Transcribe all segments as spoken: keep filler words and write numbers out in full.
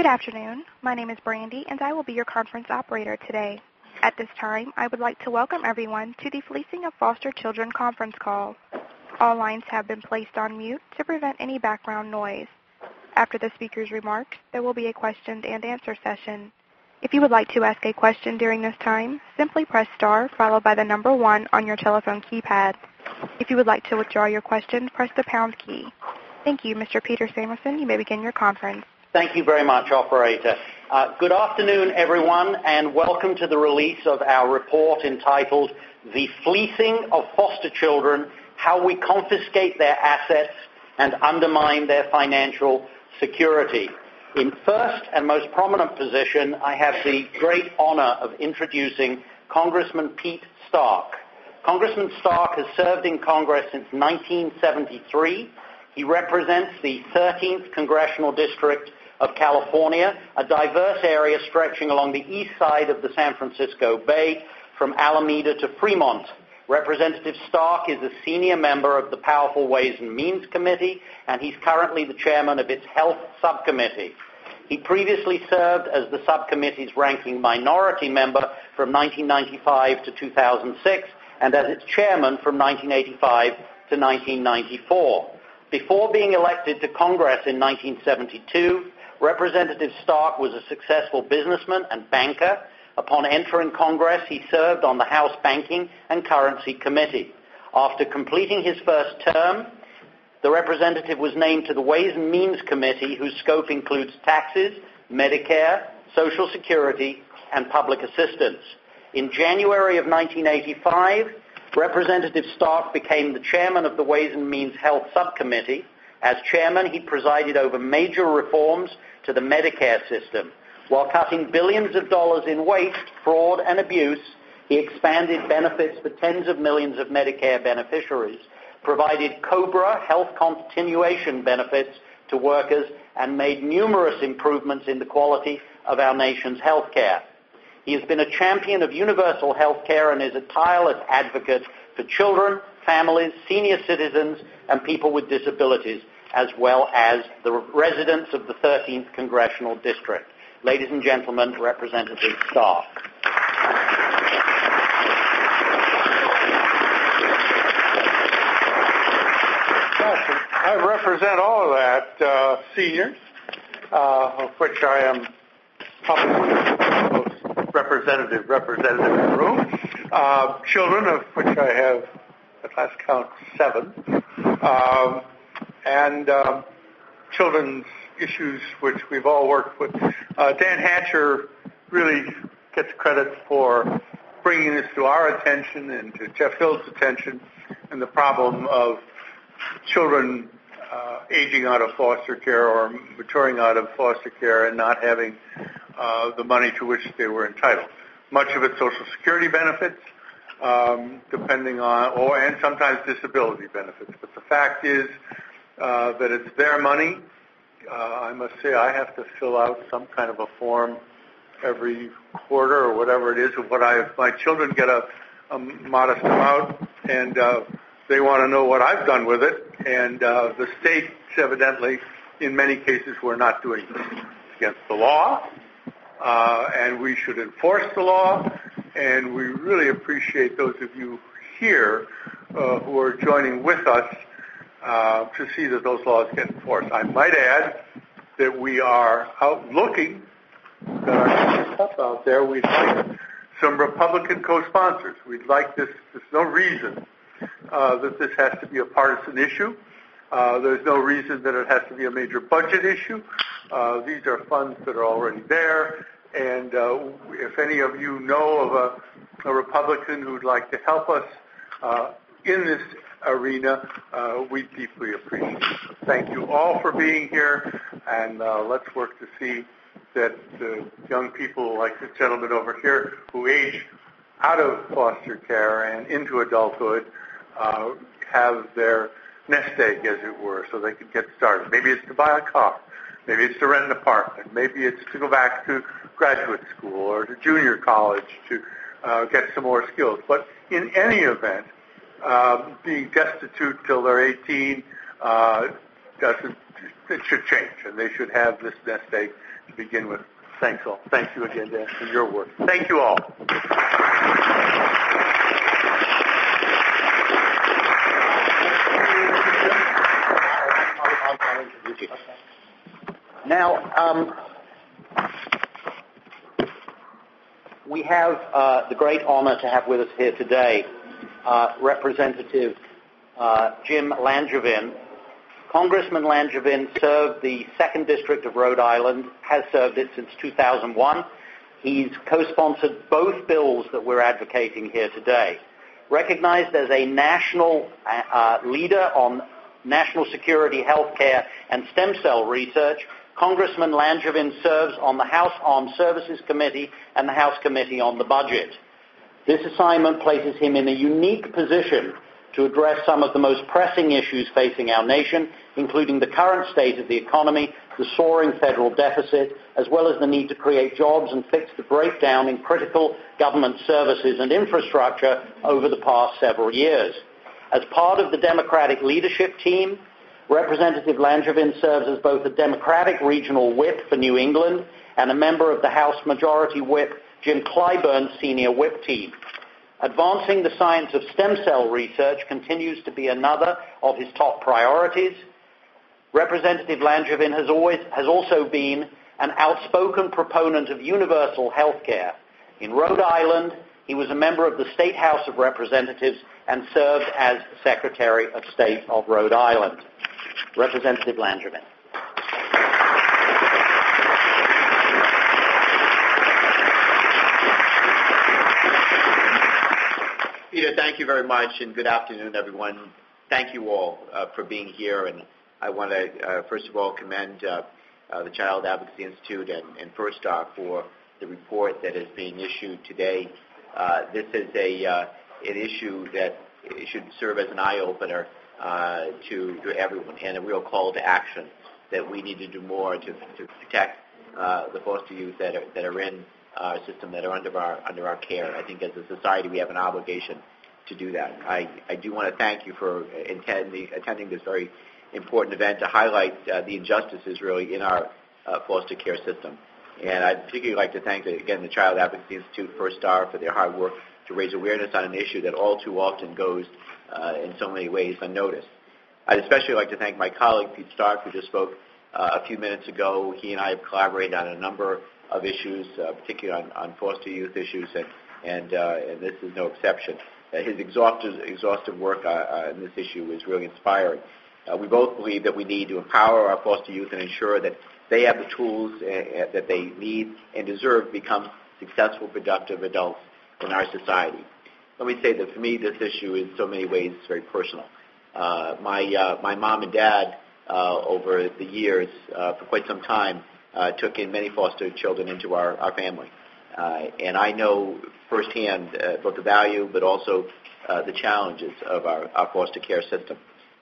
Good afternoon. My name is Brandy, and I will be your conference operator today. At this time, I would like to welcome everyone to the Fleecing of Foster Children conference call. All lines have been placed on mute to prevent any background noise. After the speaker's remarks, there will be a question and answer session. If you would like to ask a question during this time, simply press star followed by the number one on your telephone keypad. If you would like to withdraw your question, press the pound key. Thank you. Mister Peter Samuelson, you may begin your conference. Thank you very much, operator. Uh, good afternoon, everyone, and welcome to the release of our report entitled The Fleecing of Foster Children, How We Confiscate Their Assets and Undermine Their Financial Security. In first and most prominent position, I have the great honor of introducing Congressman Pete Stark. Congressman Stark has served in Congress since nineteen seventy-three. He represents the thirteenth Congressional District of California, a diverse area stretching along the east side of the San Francisco Bay from Alameda to Fremont. Representative Stark is a senior member of the powerful Ways and Means Committee, and he's currently the chairman of its Health Subcommittee. He previously served as the subcommittee's ranking minority member from nineteen ninety-five to two thousand six, and as its chairman from nineteen eighty-five to nineteen ninety-four. Before being elected to Congress in nineteen seventy-two, Representative Stark was a successful businessman and banker. Upon entering Congress, he served on the House Banking and Currency Committee. After completing his first term, the representative was named to the Ways and Means Committee, whose scope includes taxes, Medicare, Social Security, and public assistance. In January of nineteen eighty-five, Representative Stark became the chairman of the Ways and Means Health Subcommittee. As chairman, he presided over major reforms to the Medicare system. While cutting billions of dollars in waste, fraud, and abuse, he expanded benefits for tens of millions of Medicare beneficiaries, provided COBRA health continuation benefits to workers, and made numerous improvements in the quality of our nation's health care. He has been a champion of universal health care and is a tireless advocate for children, families, senior citizens, and people with disabilities, as well as the residents of the thirteenth Congressional District. Ladies and gentlemen, Representative Stark. I represent all of that, uh, seniors, uh, of which I am probably the most representative representative in the room. Uh, children, of which I have, at last count, seven. Um, and um, children's issues, which we've all worked with. Uh, Dan Hatcher really gets credit for bringing this to our attention and to Jeff Hill's attention, and the problem of children uh, aging out of foster care or maturing out of foster care and not having uh, the money to which they were entitled. Much of it Social Security benefits, um, depending on, or and sometimes disability benefits. But the fact is uh, that it's their money. Uh, I must say I have to fill out some kind of a form every quarter or whatever it is of what I, my children get a, a modest amount, and uh, they want to know what I've done with it. And uh, the states, evidently, in many cases, we're not doing this. It's against the law, uh, and we should enforce the law. And we really appreciate those of you here uh, who are joining with us uh, to see that those laws get enforced. I might add that we are out looking, got our stuff out there. We'd like some Republican co-sponsors. We'd like this. There's no reason uh, that this has to be a partisan issue. Uh, there's no reason that it has to be a major budget issue. Uh, these are funds that are already there. And uh, if any of you know of a, a Republican who'd like to help us uh, in this arena, uh, we deeply appreciate it. So thank you all for being here, and uh, let's work to see that the young people like the gentleman over here who age out of foster care and into adulthood uh, have their nest egg, as it were, so they can get started. Maybe it's to buy a car. Maybe it's to rent an apartment. Maybe it's to go back to graduate school or to junior college to uh, get some more skills. But in any event, um, being destitute till they're eighteen uh, doesn't. It should change, and they should have this nest egg to begin with. Thanks all. Thank you again, Dan, for your work. Thank you all. Now, um, we have uh, the great honor to have with us here today uh, Representative uh, Jim Langevin. Congressman Langevin served the second District of Rhode Island, has served it since two thousand one. He's co-sponsored both bills that we're advocating here today. Recognized as a national uh, leader on national security, healthcare, and stem cell research, Congressman Langevin serves on the House Armed Services Committee and the House Committee on the Budget. This assignment places him in a unique position to address some of the most pressing issues facing our nation, including the current state of the economy, the soaring federal deficit, as well as the need to create jobs and fix the breakdown in critical government services and infrastructure over the past several years. As part of the Democratic leadership team, Representative Langevin serves as both a Democratic regional whip for New England and a member of the House Majority Whip Jim Clyburn's senior whip team. Advancing the science of stem cell research continues to be another of his top priorities. Representative Langevin has always has also been an outspoken proponent of universal health care. In Rhode Island, he was a member of the State House of Representatives and served as Secretary of State of Rhode Island. Representative Langevin. Peter, thank you very much, and good afternoon, everyone. Thank you all uh, for being here, and I want to, uh, first of all, commend uh, uh, the Child Advocacy Institute and, and First Star for the report that is being issued today. Uh, this is a uh, an issue that should serve as an eye-opener uh, to, to everyone, and a real call to action that we need to do more to, to protect uh, the foster youth that are, that are in our system, that are under our under our care. I think as a society we have an obligation to do that. I, I do want to thank you for attending, attending this very important event to highlight uh, the injustices really in our uh, foster care system. And I'd particularly like to thank, again, the Child Advocacy Institute, First Star, for their hard work to raise awareness on an issue that all too often goes uh, in so many ways unnoticed. I'd especially like to thank my colleague, Pete Stark, who just spoke uh, a few minutes ago. He and I have collaborated on a number of issues, uh, particularly on, on foster youth issues, and, and, uh, and this is no exception. Uh, his exhaustive, exhaustive work uh, uh, on this issue is really inspiring. Uh, we both believe that we need to empower our foster youth and ensure that they have the tools uh, that they need and deserve to become successful, productive adults in our society. Let me say that for me, this issue is in so many ways very personal. Uh, my, uh, my mom and dad, uh, over the years, uh, for quite some time, uh, took in many foster children into our, our family. Uh, and I know firsthand uh, both the value but also uh, the challenges of our, our foster care system.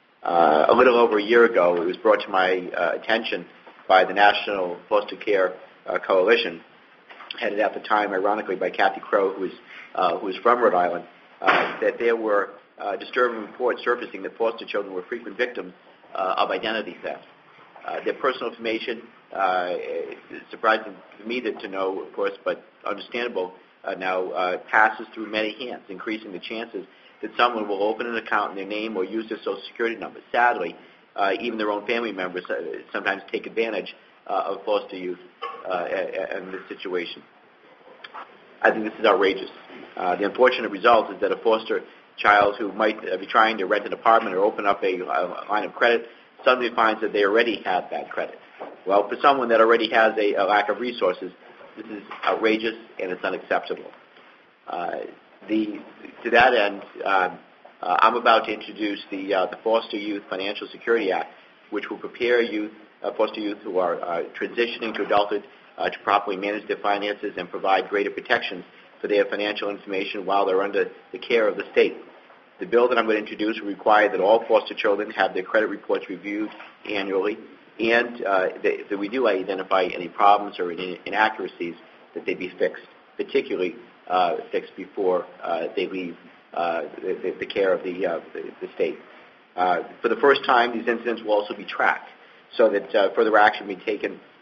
Uh, a little over a year ago, it was brought to my uh, attention by the National Foster Care uh, Coalition, headed at the time, ironically, by Kathy Crow, who was, uh, who was from Rhode Island, uh, that there were uh, disturbing reports surfacing that foster children were frequent victims uh, of identity theft. Uh, their personal information, uh, surprising to me to, to know, of course, but understandable, uh, now uh, passes through many hands, increasing the chances that someone will open an account in their name or use their Social Security number. Sadly, uh, even their own family members uh, sometimes take advantage uh, of foster youth uh, in this situation. I think this is outrageous. Uh, the unfortunate result is that a foster child who might uh, be trying to rent an apartment or open up a, a line of credit suddenly finds that they already have that credit. Well, for someone that already has a, a lack of resources, this is outrageous and it's unacceptable. Uh, the, to that end, um, uh, I'm about to introduce the, uh, the Foster Youth Financial Security Act, which will prepare youth, uh, foster youth who are uh, transitioning to adulthood uh, to properly manage their finances and provide greater protections for their financial information while they're under the care of the state. The bill that I'm going to introduce will require that all foster children have their credit reports reviewed annually, and uh, that, that we do identify any problems or any inaccuracies that they be fixed, particularly uh, fixed before uh, they leave uh, the, the care of the, uh, the, the state. Uh, for the first time, these incidents will also be tracked so that uh, further action be taken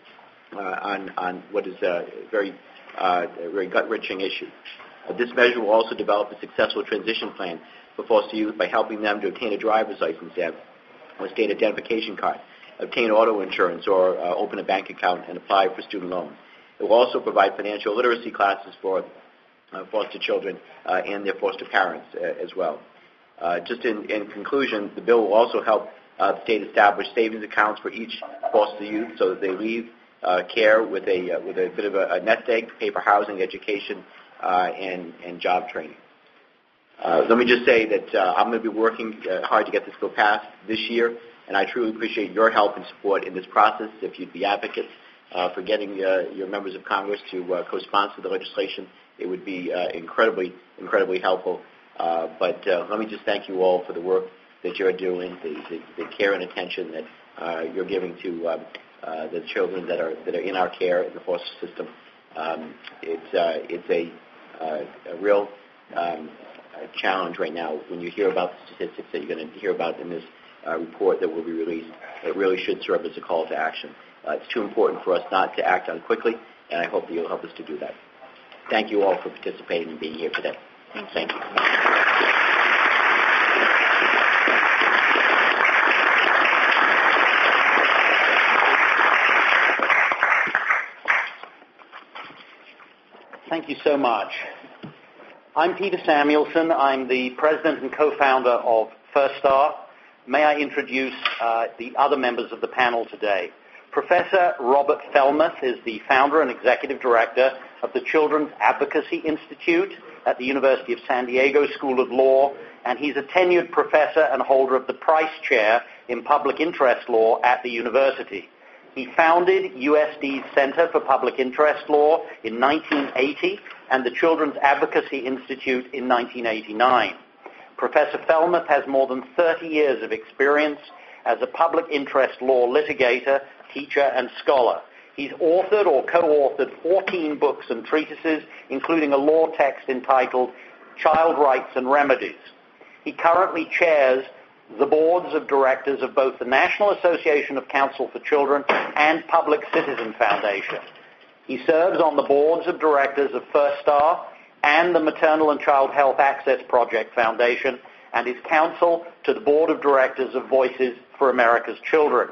uh, on, on what is a very, uh, a very gut-wrenching issue. Uh, this measure will also develop a successful transition plan for foster youth by helping them to obtain a driver's license or state identification card, obtain auto insurance, or uh, open a bank account and apply for student loans. It will also provide financial literacy classes for uh, foster children uh, and their foster parents uh, as well. Uh, just in, in conclusion, the bill will also help uh, the state establish savings accounts for each foster youth so that they leave uh, care with a uh, with a bit of a, a nest egg to pay for housing, education, uh, and, and job training. Uh, let me just say that uh, I'm going to be working uh, hard to get this bill passed this year, and I truly appreciate your help and support in this process. If you'd be advocates uh, for getting uh, your members of Congress to uh, co-sponsor the legislation, it would be uh, incredibly, incredibly helpful. Uh, but uh, let me just thank you all for the work that you're doing, the, the, the care and attention that uh, you're giving to um, uh, the children that are that are in our care in the foster system. Um, it's uh, it's a, uh, a real um, a challenge right now. When you hear about the statistics that you're going to hear about in this uh, report that will be released, it really should serve as a call to action. Uh, it's too important for us not to act on quickly, and I hope that you'll help us to do that. Thank you all for participating and being here today. Thank you. Thank you so much. I'm Peter Samuelson. I'm the president and co-founder of First Star. May I introduce uh, the other members of the panel today. Professor Robert Felmuth is the founder and executive director of the Children's Advocacy Institute at the University of San Diego School of Law, and he's a tenured professor and holder of the Price Chair in Public Interest Law at the university. He founded U S D's Center for Public Interest Law in nineteen eighty and the Children's Advocacy Institute in nineteen eighty-nine. Professor Felmuth has more than thirty years of experience as a public interest law litigator, teacher, and scholar. He's authored or co-authored fourteen books and treatises, including a law text entitled Child Rights and Remedies. He currently chairs the boards of directors of both the National Association of Counsel for Children and Public Citizen Foundation. He serves on the boards of directors of First Star and the Maternal and Child Health Access Project Foundation, and is counsel to the board of directors of Voices for America's Children.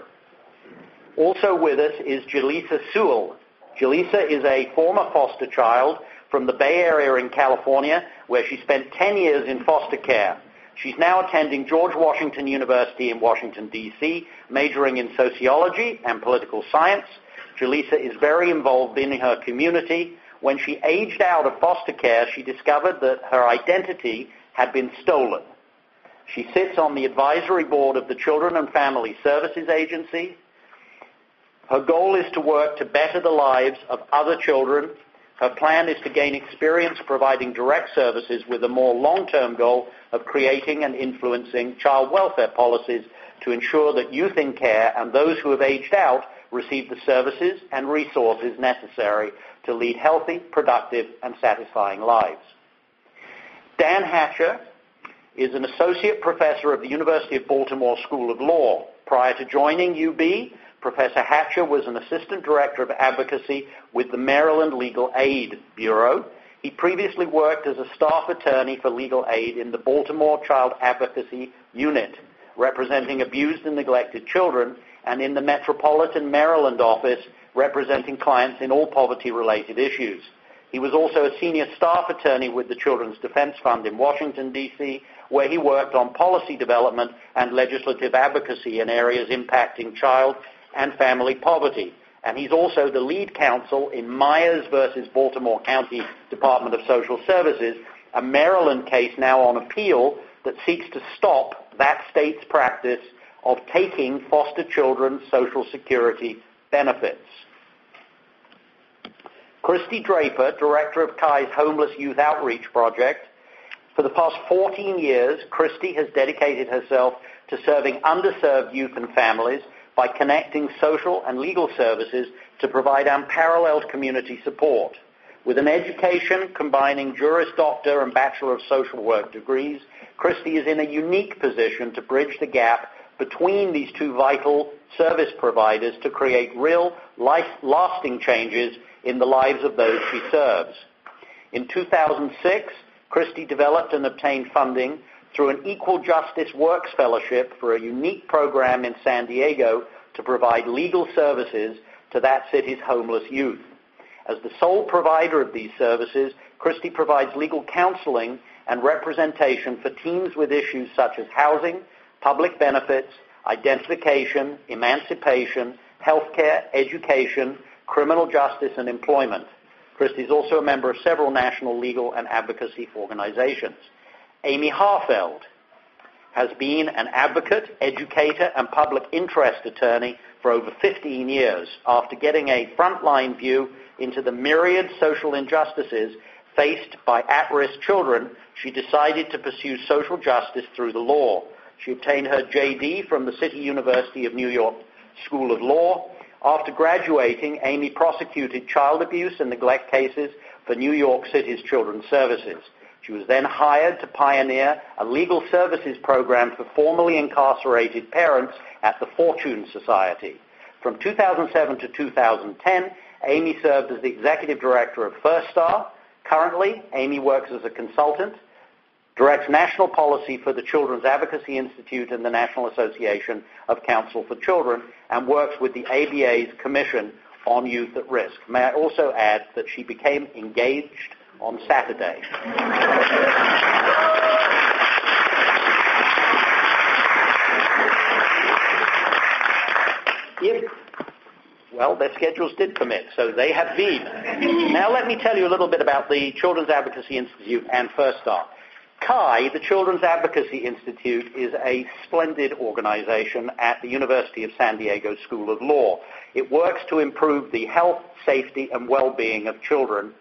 Also with us is Jaleesa Sewell. Jaleesa is a former foster child from the Bay Area in California, where she spent ten years in foster care. She's now attending George Washington University in Washington, D C, majoring in sociology and political science. Jaleesa is very involved in her community. When she aged out of foster care, she discovered that her identity had been stolen. She sits on the advisory board of the Children and Family Services Agency. Her goal is to work to better the lives of other children. Her plan is to gain experience providing direct services with a more long-term goal of creating and influencing child welfare policies to ensure that youth in care and those who have aged out receive the services and resources necessary to lead healthy, productive, and satisfying lives. Dan Hatcher is an associate professor of the University of Baltimore School of Law. Prior to joining U B, Professor Hatcher was an assistant director of advocacy with the Maryland Legal Aid Bureau. He previously worked as a staff attorney for legal aid in the Baltimore Child Advocacy Unit, representing abused and neglected children, and in the Metropolitan Maryland office, representing clients in all poverty-related issues. He was also a senior staff attorney with the Children's Defense Fund in Washington, D C, where he worked on policy development and legislative advocacy in areas impacting child and family poverty. And he's also the lead counsel in Myers versus Baltimore County Department of Social Services, a Maryland case now on appeal that seeks to stop that state's practice of taking foster children's Social Security benefits. Christy Draper, director of C A I's Homeless Youth Outreach Project. For the past fourteen years, Christy has dedicated herself to serving underserved youth and families by connecting social and legal services to provide unparalleled community support. With an education combining Juris Doctor and Bachelor of Social Work degrees, Christy is in a unique position to bridge the gap between these two vital service providers to create real, life-lasting changes in the lives of those she serves. In two thousand six, Christy developed and obtained funding through an Equal Justice Works Fellowship for a unique program in San Diego to provide legal services to that city's homeless youth. As the sole provider of these services, Christy provides legal counseling and representation for teens with issues such as housing, public benefits, identification, emancipation, healthcare, education, criminal justice, and employment. Christy is also a member of several national legal and advocacy organizations. Amy Harfeld has been an advocate, educator, and public interest attorney for over fifteen years. After getting a frontline view into the myriad social injustices faced by at-risk children, she decided to pursue social justice through the law. She obtained her J D from the City University of New York School of Law. After graduating, Amy prosecuted child abuse and neglect cases for New York City's Children's Services. She was then hired to pioneer a legal services program for formerly incarcerated parents at the Fortune Society. From two thousand seven to two thousand ten, Amy served as the executive director of First Star. Currently, Amy works as a consultant, directs national policy for the Children's Advocacy Institute and the National Association of Counsel for Children, and works with the A B A's Commission on Youth at Risk. May I also add that she became engaged on Saturday. If, well, their schedules did permit, so they have been. Now let me tell you a little bit about the Children's Advocacy Institute and First Star. C A I, the Children's Advocacy Institute, is a splendid organization at the University of San Diego School of Law. It works to improve the health, safety, and well-being of children.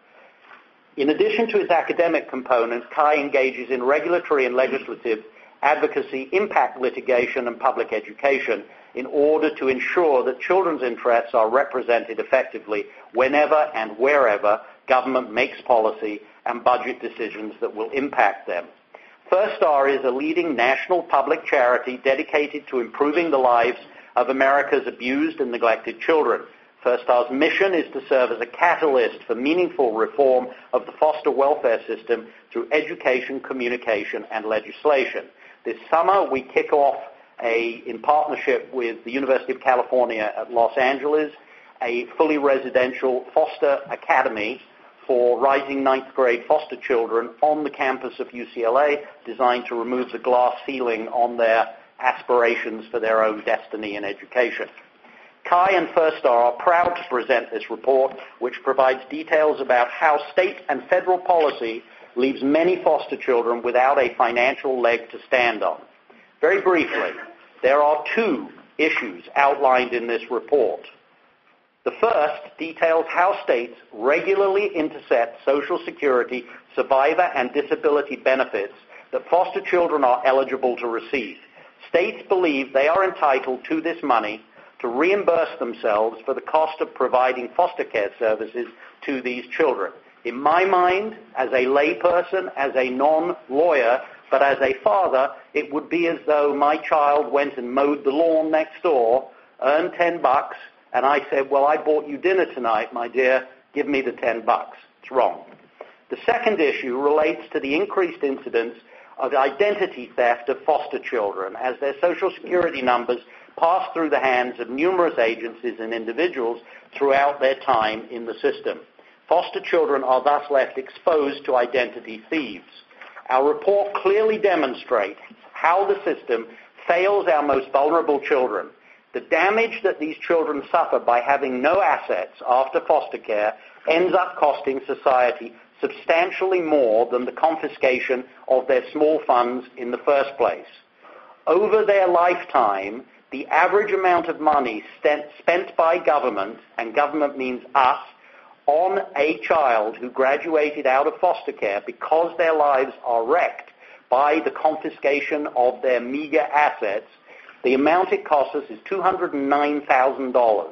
In addition to its academic components, C A I engages in regulatory and legislative advocacy, impact litigation, and public education in order to ensure that children's interests are represented effectively whenever and wherever government makes policy and budget decisions that will impact them. First Star is a leading national public charity dedicated to improving the lives of America's abused and neglected children. First Star's mission is to serve as a catalyst for meaningful reform of the foster welfare system through education, communication, and legislation. This summer, we kick off, a, in partnership with the University of California at Los Angeles, a fully residential foster academy for rising ninth grade foster children on the campus of U C L A, designed to remove the glass ceiling on their aspirations for their own destiny in education. C A I and First Star are proud to present this report, which provides details about how state and federal policy leaves many foster children without a financial leg to stand on. Very briefly, there are two issues outlined in this report. The first details how states regularly intercept Social Security, survivor, and disability benefits that foster children are eligible to receive. States believe they are entitled to this money to reimburse themselves for the cost of providing foster care services to these children. In my mind, as a layperson, as a non-lawyer, but as a father, it would be as though my child went and mowed the lawn next door, earned ten bucks, and I said, well, I bought you dinner tonight, my dear, give me the ten bucks. It's wrong. The second issue relates to the increased incidence of identity theft of foster children as their Social Security numbers pass through the hands of numerous agencies and individuals throughout their time in the system. Foster children are thus left exposed to identity thieves. Our report clearly demonstrates how the system fails our most vulnerable children. The damage that these children suffer by having no assets after foster care ends up costing society substantially more than the confiscation of their small funds in the first place. Over their lifetime, the average amount of money spent by government, and government means us, on a child who graduated out of foster care because their lives are wrecked by the confiscation of their meager assets, the amount it costs us is two hundred nine thousand dollars.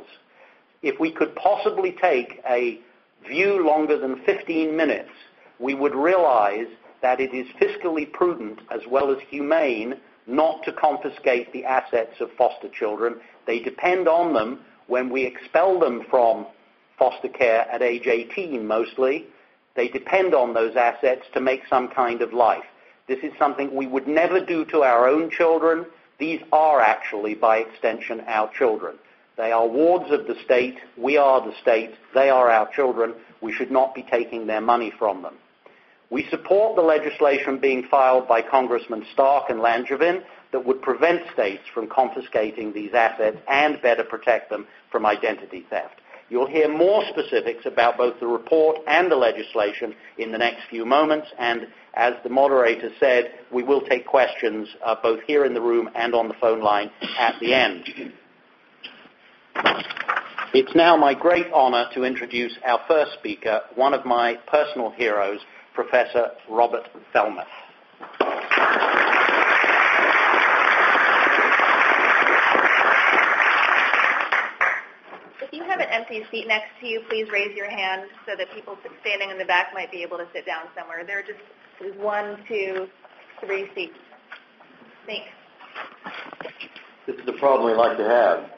If we could possibly take a view longer than fifteen minutes, we would realize that it is fiscally prudent as well as humane not to confiscate the assets of foster children. They depend on them when we expel them from foster care at age eighteen mostly. They depend on those assets to make some kind of life. This is something we would never do to our own children. These are actually, by extension, our children. They are wards of the state. We are the state. They are our children. We should not be taking their money from them. We support the legislation being filed by Congressman Stark and Langevin that would prevent states from confiscating these assets and better protect them from identity theft. You'll hear more specifics about both the report and the legislation in the next few moments, and as the moderator said, we will take questions uh, both here in the room and on the phone line at the end. It's now my great honor to introduce our first speaker, one of my personal heroes, Professor Robert Thelmuth. If you have an empty seat next to you, please raise your hand so that people standing in the back might be able to sit down somewhere. There are just one, two, three seats. Thanks. This is the problem we like to have.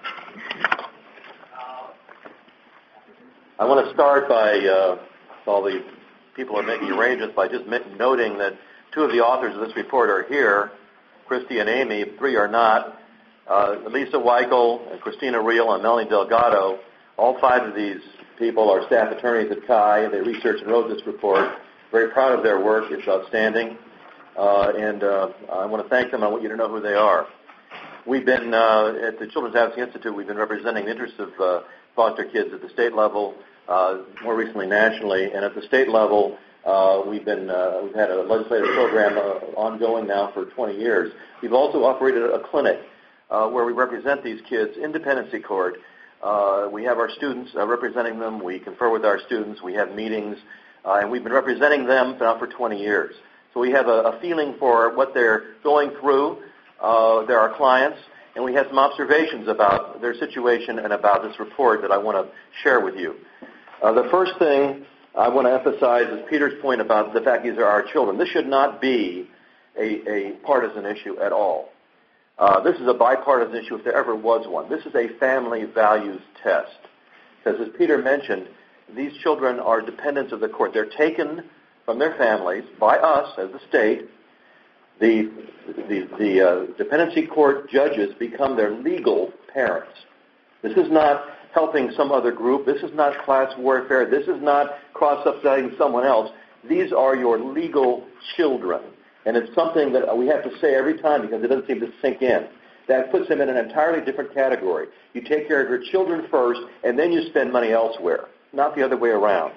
I want to start by, uh, all the people are making arrangements, by just noting that two of the authors of this report are here, Christy and Amy. Three are not. Uh, Lisa Weichel, and Christina Reel, and Melanie Delgado. All five of these people are staff attorneys at C I. They researched and wrote this report. Very proud of their work. It's outstanding. Uh, and uh, I want to thank them. I want you to know who they are. We've been, uh, at the Children's Advocacy Institute, we've been representing the interests of uh, foster kids at the state level, uh, more recently nationally. And at the state level, uh, we've been, uh, we've had a legislative program uh, ongoing now for twenty years. We've also operated a clinic uh, where we represent these kids in dependency court. Uh, we have our students uh, representing them. We confer with our students. We have meetings. Uh, and we've been representing them now for twenty years. So we have a, a feeling for what they're going through. Uh, they're our clients, and we have some observations about their situation and about this report that I want to share with you. Uh, the first thing I want to emphasize is Peter's point about the fact these are our children. This should not be a, a partisan issue at all. Uh, this is a bipartisan issue if there ever was one. This is a family values test. Because as Peter mentioned, these children are dependents of the court. They're taken from their families by us as the state. The, the, the uh, dependency court judges become their legal parents. This is not helping some other group. This is not class warfare. This is not cross-subsidizing someone else. These are your legal children. And it's something that we have to say every time because it doesn't seem to sink in. That puts them in an entirely different category. You take care of your children first, and then you spend money elsewhere, not the other way around.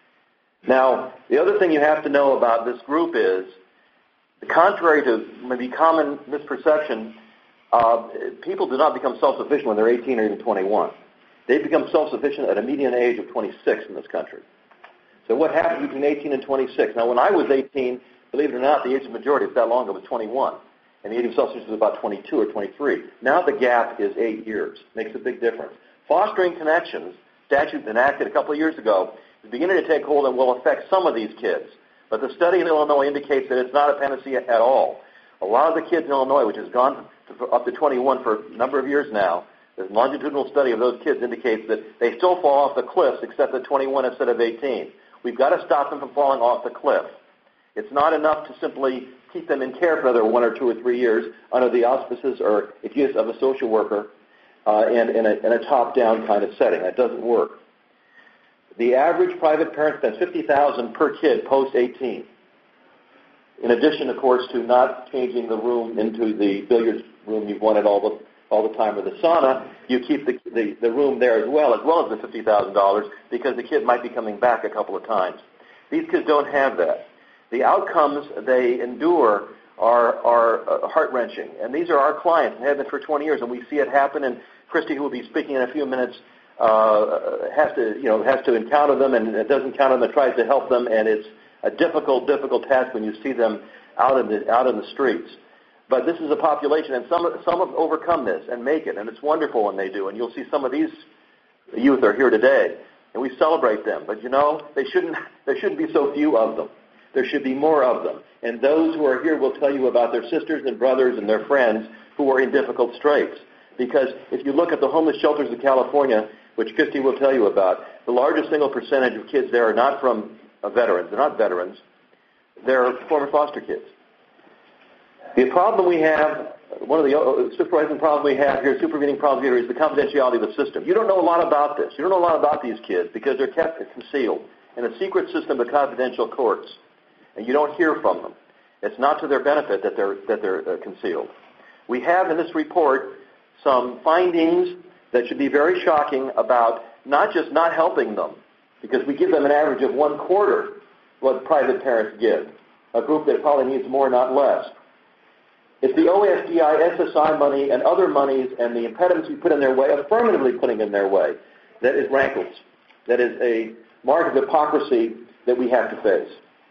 Now, the other thing you have to know about this group is, contrary to maybe common misperception, uh, people do not become self-sufficient when they're eighteen or even twenty-one. They become self-sufficient at a median age of twenty-six in this country. So what happens between eighteen and twenty-six? Now, when I was eighteen, believe it or not, the age of majority was that long ago was twenty-one. And the age of self-sufficiency was about twenty-two or twenty-three. Now the gap is eight years. Makes a big difference. Fostering Connections, statute enacted a couple of years ago, is beginning to take hold and will affect some of these kids. But the study in Illinois indicates that it's not a panacea at all. A lot of the kids in Illinois, which has gone to, up to twenty-one for a number of years now, the longitudinal study of those kids indicates that they still fall off the cliffs except at twenty-one instead of eighteen. We've got to stop them from falling off the cliff. It's not enough to simply keep them in care for another one or two or three years under the auspices or advice of a social worker uh, and in a, in a top-down kind of setting. That doesn't work. The average private parent spends fifty thousand dollars per kid post eighteen. In addition, of course, to not changing the room into the billiards room you've wanted all the all the time or the sauna, you keep the, the, the room there as well, as well as the fifty thousand dollars, because the kid might be coming back a couple of times. These kids don't have that. The outcomes they endure are, are uh, heart-wrenching, and these are our clients and have been for twenty years, and we see it happen, and Christy, who will be speaking in a few minutes, Uh, has to, you know, has to encounter them, and it doesn't encounter them, it tries to help them, and it's a difficult, difficult task when you see them out in the out in the streets. But this is a population, and some some have overcome this and make it, and it's wonderful when they do. And you'll see some of these youth are here today, and we celebrate them. But you know, they shouldn't there shouldn't be so few of them. There should be more of them. And those who are here will tell you about their sisters and brothers and their friends who are in difficult straits. Because if you look at the homeless shelters of California, which Christy will tell you about, the largest single percentage of kids there are not from uh, veterans. They're not veterans. They're former foster kids. The problem we have, one of the uh, supervising problems we have here, supervening problems here, is the confidentiality of the system. You don't know a lot about this. You don't know a lot about these kids because they're kept concealed in a secret system of confidential courts, and you don't hear from them. It's not to their benefit that they're that they're uh, concealed. We have in this report some findings that should be very shocking about not just not helping them, because we give them an average of one quarter what private parents give, a group that probably needs more, not less. It's the O S D I, S S I money, and other monies and the impediments we put in their way, affirmatively putting in their way, that is rankles. That is a mark of hypocrisy that we have to face.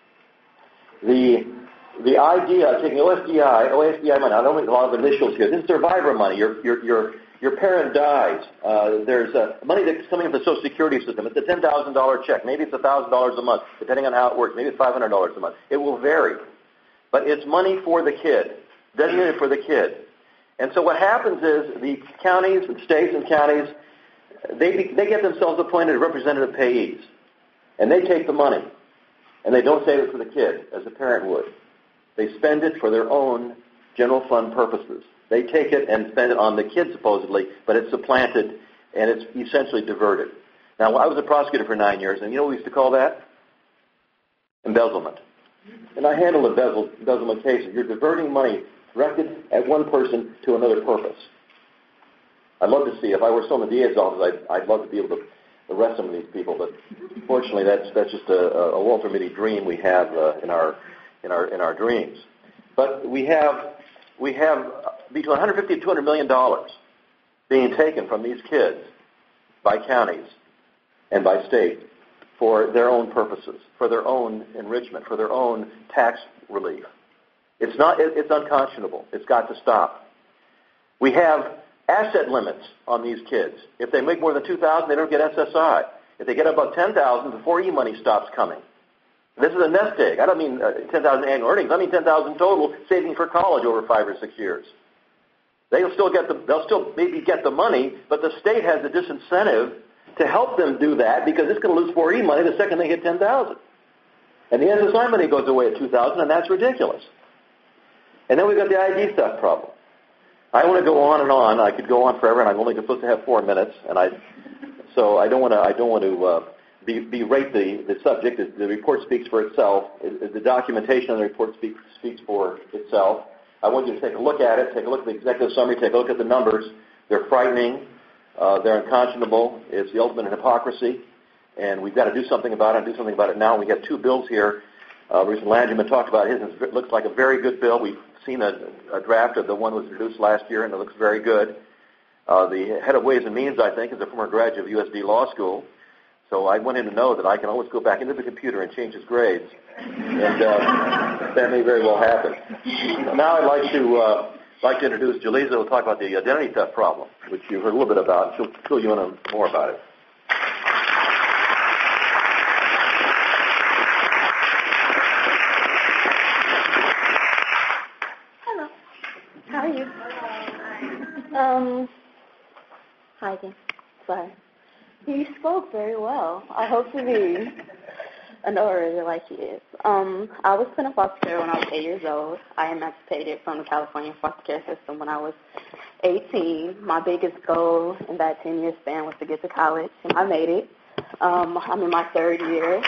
The the idea of taking O S D I, O S D I money, I don't make a lot of initials here. This is survivor money. Your your your your parent dies. Uh, there's uh, money that's coming from the Social Security system. It's a ten thousand dollars check. Maybe it's one thousand dollars a month, depending on how it works. Maybe it's five hundred dollars a month. It will vary. But it's money for the kid, designated for the kid. And so what happens is the counties, and states and counties, they they get themselves appointed representative payees. And they take the money. And they don't save it for the kid, as a parent would. They spend it for their own general fund purposes. They take it and spend it on the kid, supposedly, but it's supplanted and it's essentially diverted. Now, I was a prosecutor for nine years, and you know what we used to call that? Embezzlement. And I handle embezzle, embezzlement cases. You're diverting money directed at one person to another purpose. I'd love to see, if I were still in the D A's office, I'd, I'd love to be able to arrest some of these people, but fortunately, that's that's just a, a Walter Mitty dream we have uh, in our in our in our dreams. But we have we have between one hundred fifty and two hundred million dollars being taken from these kids by counties and by state for their own purposes, for their own enrichment, for their own tax relief. It's not. It, it's unconscionable. It's got to stop. We have asset limits on these kids. If they make more than two thousand dollars, they don't get S S I. If they get above ten thousand dollars, the four E money stops coming. This is a nest egg. I don't mean uh, ten thousand dollars annual earnings. I mean ten thousand dollars total saving for college over five or six years. They'll still get the. They'll still maybe get the money, but the state has a disincentive to help them do that because it's going to lose four E money the second they hit ten thousand dollars. And the S S I money goes away at two thousand dollars, and that's ridiculous. And then we've got the I D theft problem. I want to go on and on. I could go on forever, and I'm only supposed to have four minutes, and I, so I don't want to. I don't want to uh, be, berate the, the subject. The, the report speaks for itself. It, the documentation of the report speaks speaks for itself. I want you to take a look at it. Take a look at the executive summary. Take a look at the numbers. They're frightening. Uh, they're unconscionable. It's the ultimate in hypocrisy, and we've got to do something about it. And do something about it now. We have two bills here. Uh, Reverend Langevin talked about his. It looks like a very good bill. We've seen a, a draft of the one that was introduced last year, and it looks very good. Uh, the head of Ways and Means, I think, is a former graduate of U S D Law School, so I want him to know that I can always go back into the computer and change his grades, and uh, that may very well happen. Now I'd like to uh, like to introduce Jaleesa, who will talk about the identity theft problem, which you've heard a little bit about. She'll fill you in more about it. Um, hi again. Sorry. You spoke very well. I hope to be an orator like he is. Um, I was put in foster care when I was eight years old. I emancipated from the California foster care system when I was eighteen. My biggest goal in that ten-year span was to get to college, and I made it. Um, I'm in my third year.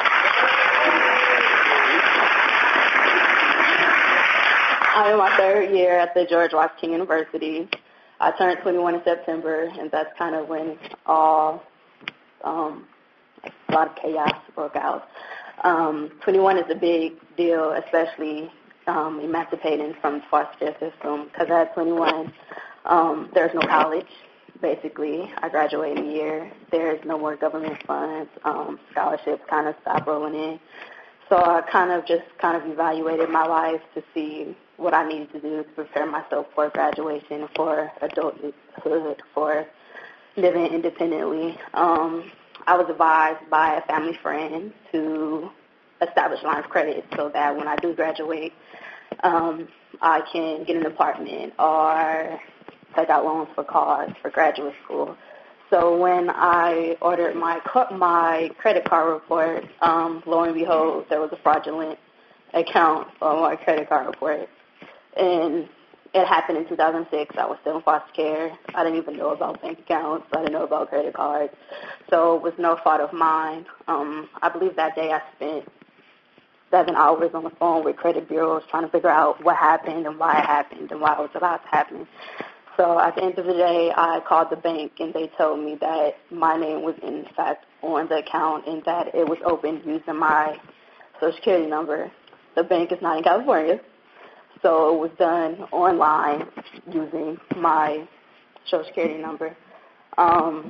I'm in my third year at the George Washington University. I turned twenty-one in September, and that's kind of when all um, a lot of chaos broke out. Um, twenty-one is a big deal, especially um, emancipating from the foster care system, because at twenty-one, um, there's no college, basically. I graduated a year. There's no more government funds. Um, scholarships kind of stopped rolling in. So I kind of just kind of evaluated my life to see what I needed to do to prepare myself for graduation, for adulthood, for living independently. Um, I was advised by a family friend to establish lines of credit so that when I do graduate, um, I can get an apartment or take out loans for cars for graduate school. So when I ordered my my credit card report, um, lo and behold, there was a fraudulent account on my credit card report. And it happened in two thousand six. I was still in foster care. I didn't even know about bank accounts. I didn't know about credit cards. So it was no fault of mine. Um, I believe that day I spent seven hours on the phone with credit bureaus trying to figure out what happened and why it happened and why it was about to happen. So at the end of the day, I called the bank, and they told me that my name was, in fact, on the account and that it was opened using my Social Security number. The bank is not in California, so it was done online using my Social Security number. Um,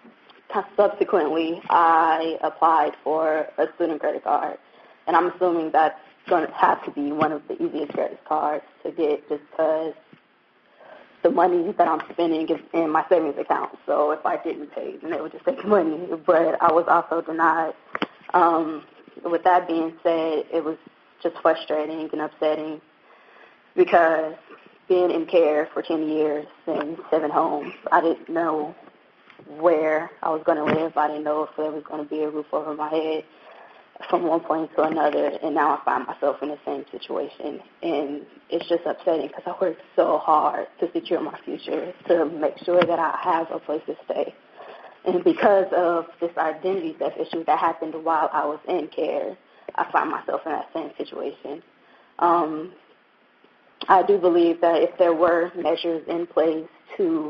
subsequently, I applied for a student credit card, and I'm assuming that's going to have to be one of the easiest credit cards to get just because the money that I'm spending is in my savings account. So if I didn't pay, then they would just take the money. But I was also denied. Um, with that being said, it was just frustrating and upsetting because being in care for ten years in seven homes, I didn't know where I was going to live. I didn't know if there was going to be a roof over my head from one point to another, and now I find myself in the same situation. And it's just upsetting because I worked so hard to secure my future, to make sure that I have a place to stay. And because of this identity theft issue that happened while I was in care, I find myself in that same situation. Um, I do believe that if there were measures in place to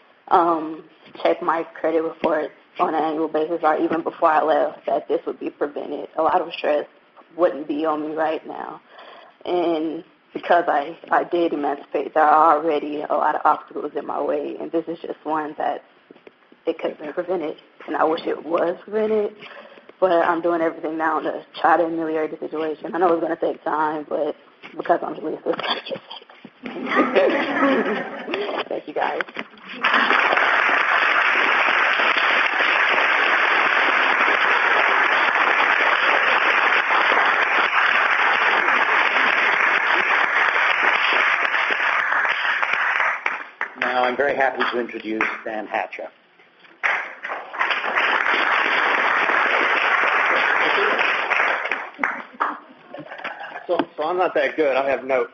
um, check my credit report on an annual basis or even before I left, that this would be prevented. A lot of stress wouldn't be on me right now. And because I, I did emancipate, there are already a lot of obstacles in my way, and this is just one that it could have been prevented, and I wish it was prevented, but I'm doing everything now to try to ameliorate the situation. I know it's going to take time, but because I'm Lisa, it's going to get fixed. Thank you, guys. Now I'm very happy to introduce Dan Hatcher. So, so I'm not that good. I have notes.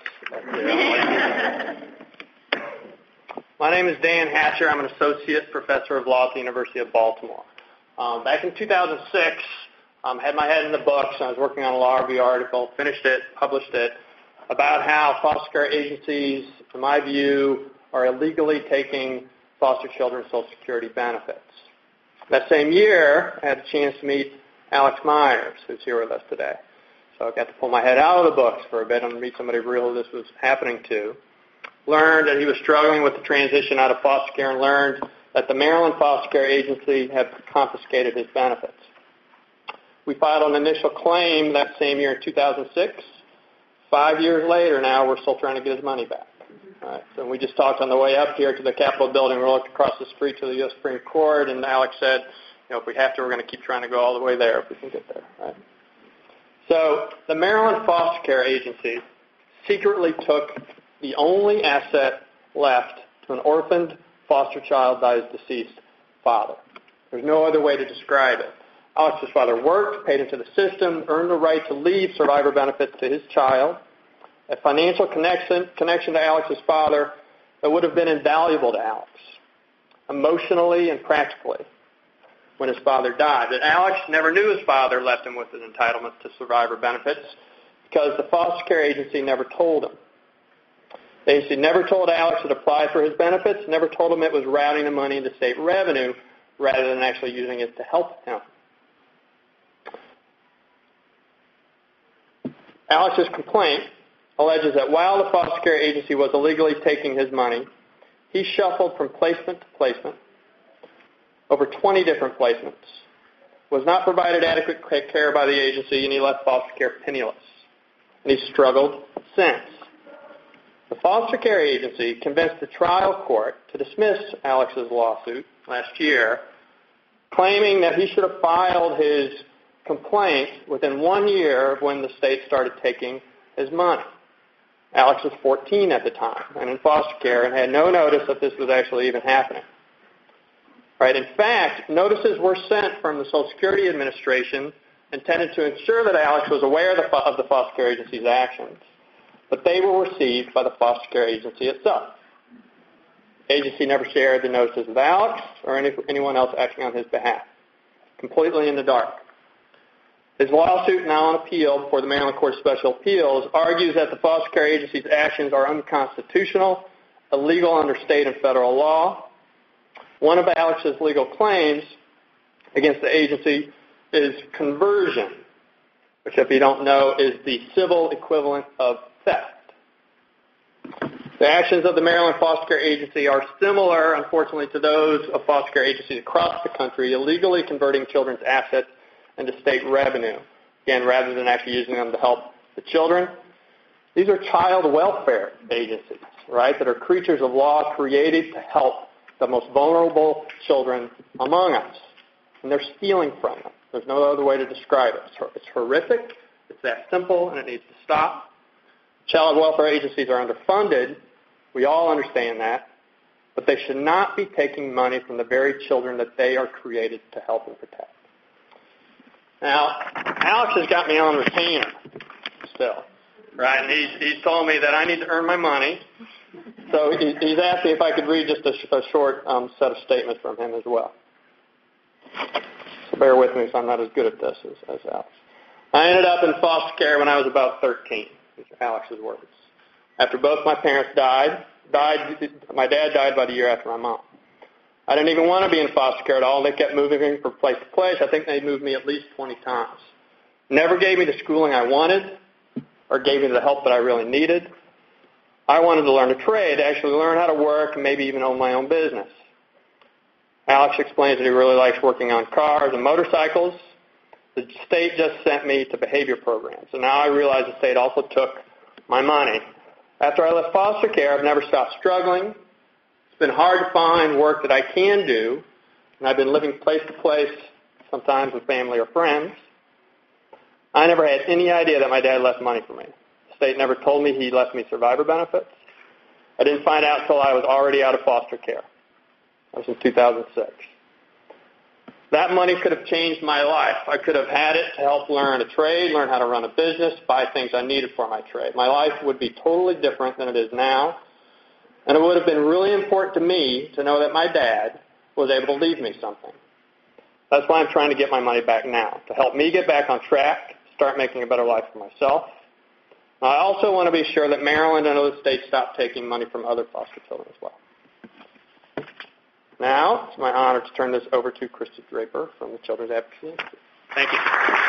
My name is Dan Hatcher. I'm an associate professor of law at the University of Baltimore. Um, back in two thousand six, I um, had my head in the books. I was working on a law review article, finished it, published it, about how foster care agencies, in my view, are illegally taking foster children's Social Security benefits. That same year, I had a chance to meet Alex Myers, who's here with us today. So I got to pull my head out of the books for a bit and meet somebody real who this was happening to. Learned that he was struggling with the transition out of foster care and learned that the Maryland Foster Care Agency had confiscated his benefits. We filed an initial claim that same year in two thousand six. Five years later now, we're still trying to get his money back. All right, so we just talked on the way up here to the Capitol building. We looked across the street to the U S Supreme Court, and Alex said, you know, if we have to, we're going to keep trying to go all the way there if we can get there. Right? So the Maryland Foster Care Agency secretly took the only asset left to an orphaned foster child by his deceased father. There's no other way to describe it. Alex's father worked, paid into the system, earned the right to leave survivor benefits to his child, a financial connection, connection to Alex's father that would have been invaluable to Alex, emotionally and practically, when his father died. But Alex never knew his father left him with his entitlement to survivor benefits because the foster care agency never told him. The agency never told Alex to apply for his benefits, never told him it was routing the money into state revenue rather than actually using it to help him. Alex's complaint alleges that while the foster care agency was illegally taking his money, he shuffled from placement to placement, over twenty different placements, was not provided adequate care by the agency, and he left foster care penniless. And he struggled since. The foster care agency convinced the trial court to dismiss Alex's lawsuit last year, claiming that he should have filed his complaint within one year of when the state started taking his money. Alex was fourteen at the time and in foster care and had no notice that this was actually even happening. Right? In fact, notices were sent from the Social Security Administration intended to ensure that Alex was aware of the, of the foster care agency's actions, but they were received by the foster care agency itself. The agency never shared the notices with Alex or any, anyone else acting on his behalf. Completely in the dark. His lawsuit, now on appeal before the Maryland Court of Special Appeals, argues that the foster care agency's actions are unconstitutional, illegal under state and federal law. One of Alex's legal claims against the agency is conversion, which, if you don't know, is the civil equivalent of theft. The actions of the Maryland Foster Care Agency are similar, unfortunately, to those of foster care agencies across the country, illegally converting children's assets into state revenue, again, rather than actually using them to help the children. These are child welfare agencies, right, that are creatures of law created to help the most vulnerable children among us, and they're stealing from them. There's no other way to describe it. It's horrific. It's that simple, and it needs to stop. Child welfare agencies are underfunded. We all understand that. But they should not be taking money from the very children that they are created to help and protect. Now, Alex has got me on retainer still, right? And he's, he's told me that I need to earn my money. So he, he's asked me if I could read just a, a short um, set of statements from him as well. So bear with me, so I'm not as good at this as, as Alex. I ended up in foster care when I was about thirteen. These are Alex's words. After both my parents died, died, my dad died about a year after my mom. I didn't even want to be in foster care at all. They kept moving me from place to place. I think they moved me at least twenty times. Never gave me the schooling I wanted or gave me the help that I really needed. I wanted to learn a trade, actually learn how to work, and maybe even own my own business. Alex explains that he really likes working on cars and motorcycles. The state just sent me to behavior programs, and now I realize the state also took my money. After I left foster care, I've never stopped struggling. It's been hard to find work that I can do, and I've been living place to place, sometimes with family or friends. I never had any idea that my dad left money for me. The state never told me he left me survivor benefits. I didn't find out until I was already out of foster care. That was in two thousand six. That money could have changed my life. I could have had it to help learn a trade, learn how to run a business, buy things I needed for my trade. My life would be totally different than it is now, and it would have been really important to me to know that my dad was able to leave me something. That's why I'm trying to get my money back now, to help me get back on track, start making a better life for myself. I also want to be sure that Maryland and other states stop taking money from other foster children as well. Now, it's my honor to turn this over to Christy Draper from the Children's Advocacy Institute. Thank you.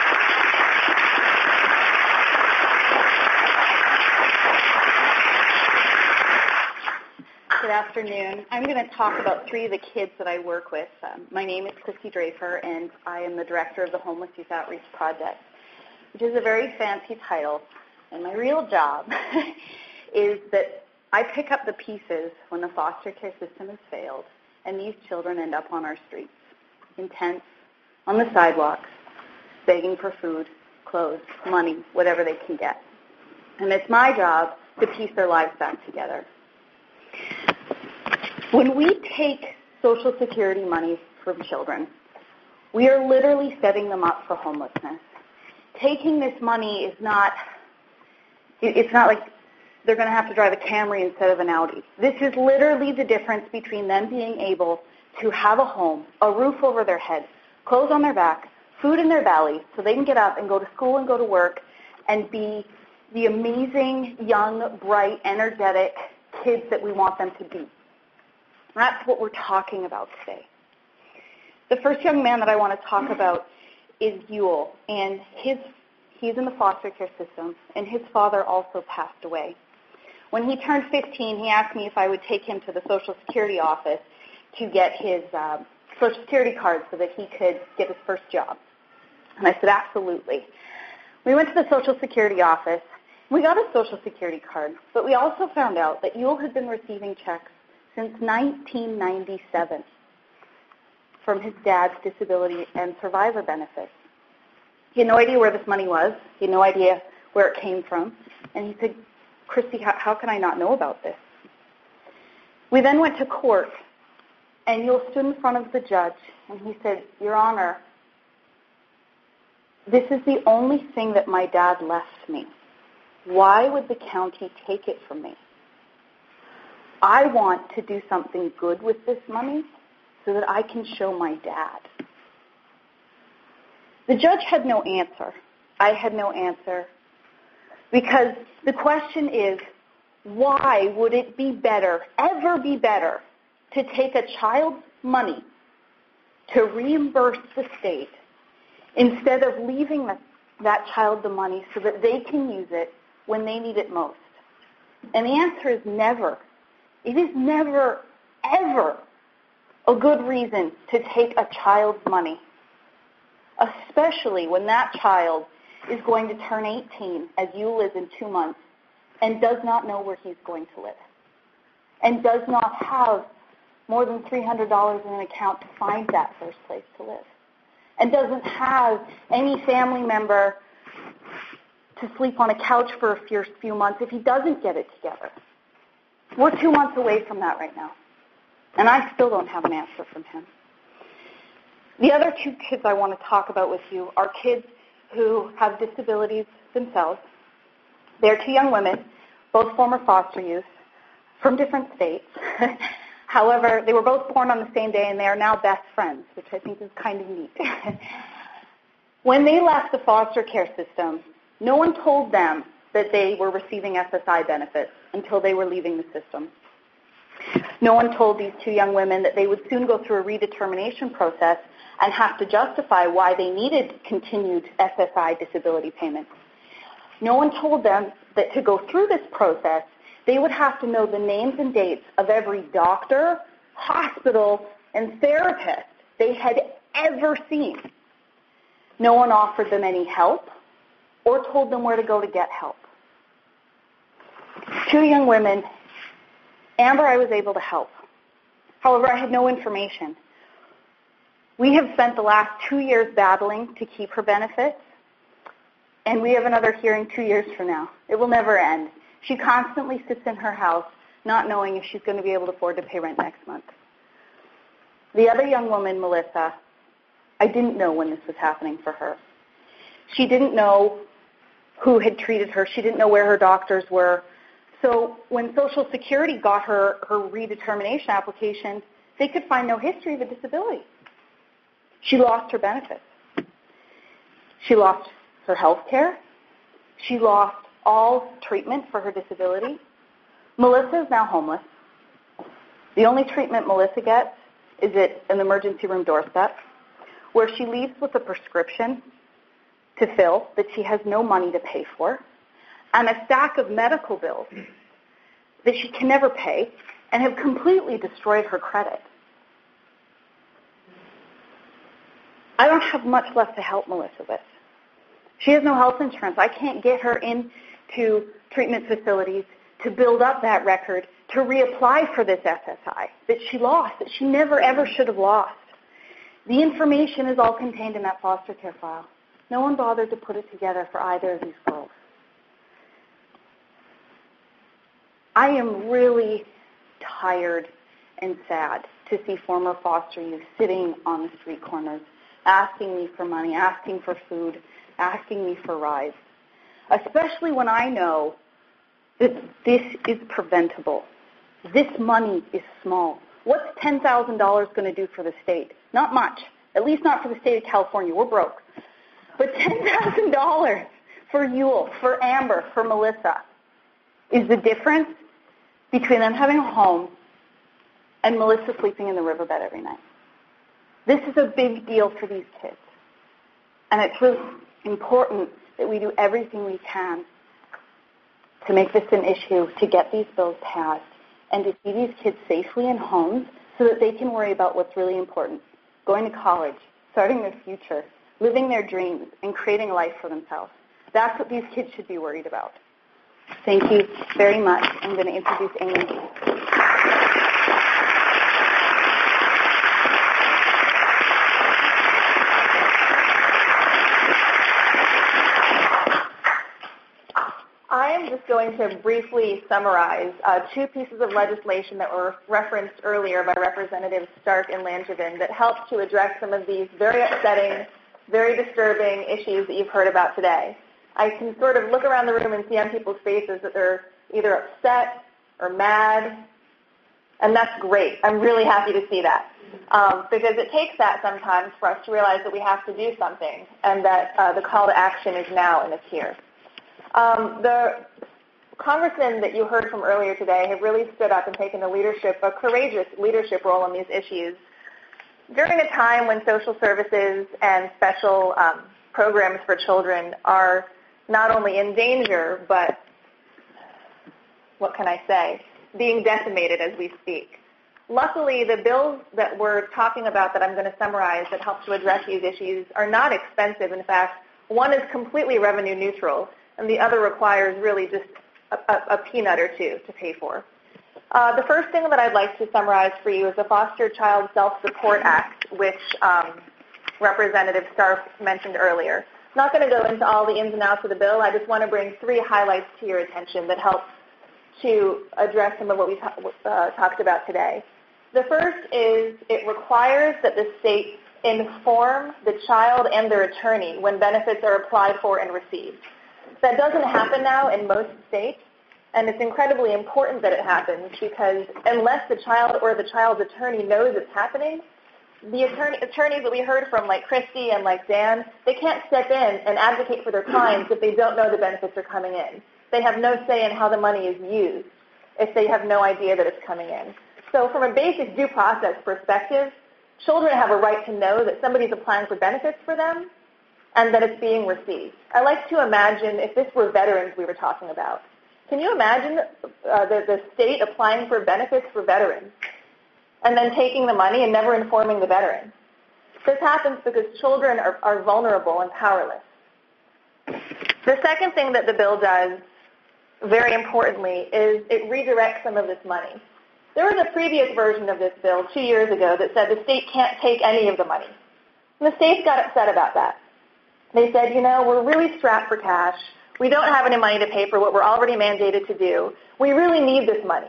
Good afternoon. I'm going to talk about three of the kids that I work with. Um, my name is Christy Draper, and I am the director of the Homeless Youth Outreach Project, which is a very fancy title. And my real job is that I pick up the pieces when the foster care system has failed, and these children end up on our streets, in tents, on the sidewalks, begging for food, clothes, money, whatever they can get. And it's my job to piece their lives back together. When we take Social Security money from children, we are literally setting them up for homelessness. Taking this money is not, it's not like they're going to have to drive a Camry instead of an Audi. This is literally the difference between them being able to have a home, a roof over their head, clothes on their back, food in their belly, so they can get up and go to school and go to work and be the amazing, young, bright, energetic kids that we want them to be. That's what we're talking about today. The first young man that I want to talk about is Yule, and his, he's in the foster care system, and his father also passed away. When he turned fifteen, he asked me if I would take him to the Social Security office to get his uh, Social Security card so that he could get his first job. And I said, absolutely. We went to the Social Security office. We got a Social Security card, but we also found out that Yule had been receiving checks since nineteen ninety-seven from his dad's disability and survivor benefits. He had no idea where this money was. He had no idea where it came from. And he said, Christy, how, how can I not know about this? We then went to court, and Yule stood in front of the judge, and he said, Your Honor, this is the only thing that my dad left me. Why would the county take it from me? I want to do something good with this money so that I can show my dad. The judge had no answer. I had no answer. Because the question is, why would it be better, ever be better, to take a child's money to reimburse the state instead of leaving the, that child the money so that they can use it when they need it most? And the answer is never. It is never, ever a good reason to take a child's money, especially when that child is going to turn eighteen, as Yule is in two months, and does not know where he's going to live, and does not have more than three hundred dollars in an account to find that first place to live, and doesn't have any family member to sleep on a couch for a few, few months if he doesn't get it together. We're two months away from that right now, and I still don't have an answer from him. The other two kids I want to talk about with you are kids who have disabilities themselves. They're two young women, both former foster youth, from different states. However, they were both born on the same day, and they are now best friends, which I think is kind of neat. When they left the foster care system, no one told them that they were receiving S S I benefits until they were leaving the system. No one told these two young women that they would soon go through a redetermination process and have to justify why they needed continued S S I disability payments. No one told them that to go through this process, they would have to know the names and dates of every doctor, hospital, and therapist they had ever seen. No one offered them any help or told them where to go to get help. Two young women, Amber, I was able to help. However, I had no information. We have spent the last two years battling to keep her benefits, and we have another hearing two years from now. It will never end. She constantly sits in her house not knowing if she's going to be able to afford to pay rent next month. The other young woman, Melissa, I didn't know when this was happening for her. She didn't know who had treated her. She didn't know where her doctors were. So when Social Security got her, her redetermination application, they could find no history of a disability. She lost her benefits. She lost her health care. She lost all treatment for her disability. Melissa is now homeless. The only treatment Melissa gets is at an emergency room doorstep, where she leaves with a prescription to fill that she has no money to pay for, and a stack of medical bills that she can never pay and have completely destroyed her credit. I don't have much left to help Melissa with. She has no health insurance. I can't get her into treatment facilities to build up that record, to reapply for this S S I that she lost, that she never ever should have lost. The information is all contained in that foster care file. No one bothered to put it together for either of these girls. I am really tired and sad to see former foster youth sitting on the street corners, asking me for money, asking for food, asking me for rides, especially when I know that this is preventable. This money is small. What's ten thousand dollars going to do for the state? Not much, at least not for the state of California. We're broke. But ten thousand dollars for Yule, for Amber, for Melissa is the difference between them having a home and Melissa sleeping in the riverbed every night. This is a big deal for these kids. And it's really important that we do everything we can to make this an issue, to get these bills passed, and to see these kids safely in homes so that they can worry about what's really important, going to college, starting their future, living their dreams, and creating a life for themselves. That's what these kids should be worried about. Thank you very much. I'm going to introduce Amy. am just going to briefly summarize uh, two pieces of legislation that were referenced earlier by Representatives Stark and Langevin that help to address some of these very upsetting, very disturbing issues that you've heard about today. I can sort of look around the room and see on people's faces that they're either upset or mad, and that's great. I'm really happy to see that. Um, because it takes that sometimes for us to realize that we have to do something and that uh, the call to action is now and it's here. Um, the congressmen that you heard from earlier today have really stood up and taken a leadership, a courageous leadership role on these issues during a time when social services and special um, programs for children are not only in danger, but, what can I say, being decimated as we speak. Luckily, the bills that we're talking about that I'm going to summarize that help to address these issues are not expensive. In fact, one is completely revenue neutral, and the other requires really just a, a, a peanut or two to pay for. Uh, the first thing that I'd like to summarize for you is the Foster Child Self-Support Act, which um, Representative Stark mentioned earlier. I'm not going to go into all the ins and outs of the bill. I just want to bring three highlights to your attention that help to address some of what we ta- uh, talked about today. The first is it requires that the state inform the child and their attorney when benefits are applied for and received. That doesn't happen now in most states, and it's incredibly important that it happens because unless the child or the child's attorney knows it's happening, the attorney, attorneys that we heard from, like Christy and like Dan, they can't step in and advocate for their clients if they don't know the benefits are coming in. They have no say in how the money is used if they have no idea that it's coming in. So from a basic due process perspective, children have a right to know that somebody's applying for benefits for them and that it's being received. I like to imagine if this were veterans we were talking about. Can you imagine uh, the, the state applying for benefits for veterans and then taking the money and never informing the veteran? This happens because children are, are vulnerable and powerless. The second thing that the bill does, very importantly, is it redirects some of this money. There was a previous version of this bill two years ago that said the state can't take any of the money. And the states got upset about that. They said, you know, we're really strapped for cash. We don't have any money to pay for what we're already mandated to do. We really need this money.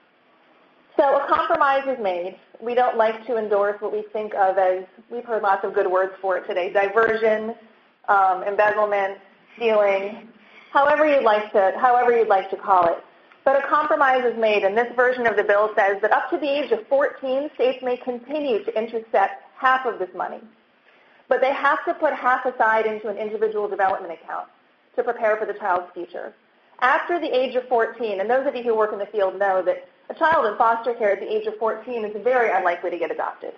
So a compromise is made. We don't like to endorse what we think of as, we've heard lots of good words for it today, diversion, um, embezzlement, stealing, however you'd like to, however you'd like to call it. But a compromise is made, and this version of the bill says that up to the age of fourteen, states may continue to intercept half of this money. But they have to put half aside into an individual development account to prepare for the child's future. After the age of fourteen, and those of you who work in the field know that a child in foster care at the age of fourteen is very unlikely to get adopted.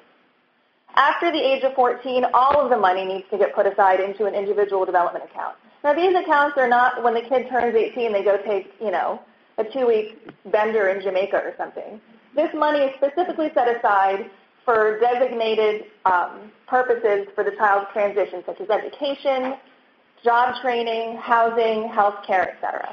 After the age of fourteen, all of the money needs to get put aside into an individual development account. Now, these accounts are not when the kid turns eighteen, they go take, you know, a two-week bender in Jamaica or something. This money is specifically set aside for designated um, purposes for the child's transition, such as education, job training, housing, health care, et cetera.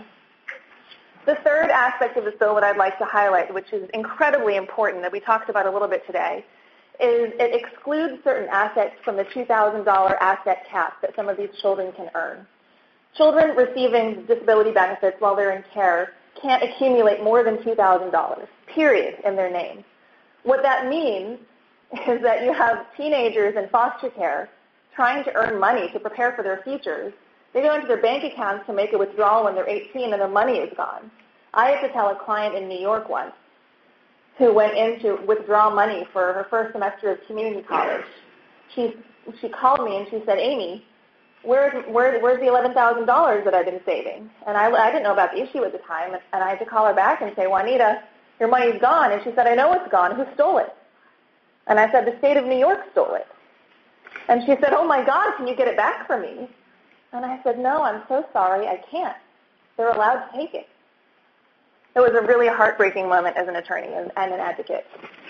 The third aspect of this bill that I'd like to highlight, which is incredibly important that we talked about a little bit today, is it excludes certain assets from the two thousand dollars asset cap that some of these children can earn. Children receiving disability benefits while they're in care can't accumulate more than two thousand dollars, period, in their name. What that means is that you have teenagers in foster care trying to earn money to prepare for their futures. They go into their bank accounts to make a withdrawal when they're eighteen and their money is gone. I had to tell a client in New York once who went in to withdraw money for her first semester of community college. She, she called me and she said, Amy, Where's, where, where's the eleven thousand dollars that I've been saving? And I, I didn't know about the issue at the time, and I had to call her back and say, Juanita, your money's gone. And she said, I know it's gone. Who stole it? And I said, the state of New York stole it. And she said, oh, my God, can you get it back for me? And I said, no, I'm so sorry, I can't. They're allowed to take it. It was a really heartbreaking moment as an attorney and, and an advocate.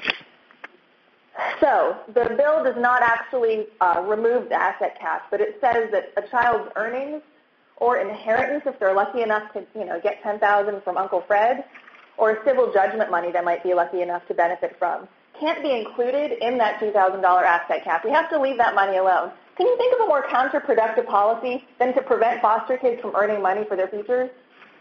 So the bill does not actually uh, remove the asset cap, but it says that a child's earnings or inheritance, if they're lucky enough to, you know, get ten thousand dollars from Uncle Fred, or civil judgment money they might be lucky enough to benefit from, can't be included in that two thousand dollars asset cap. We have to leave that money alone. Can you think of a more counterproductive policy than to prevent foster kids from earning money for their futures?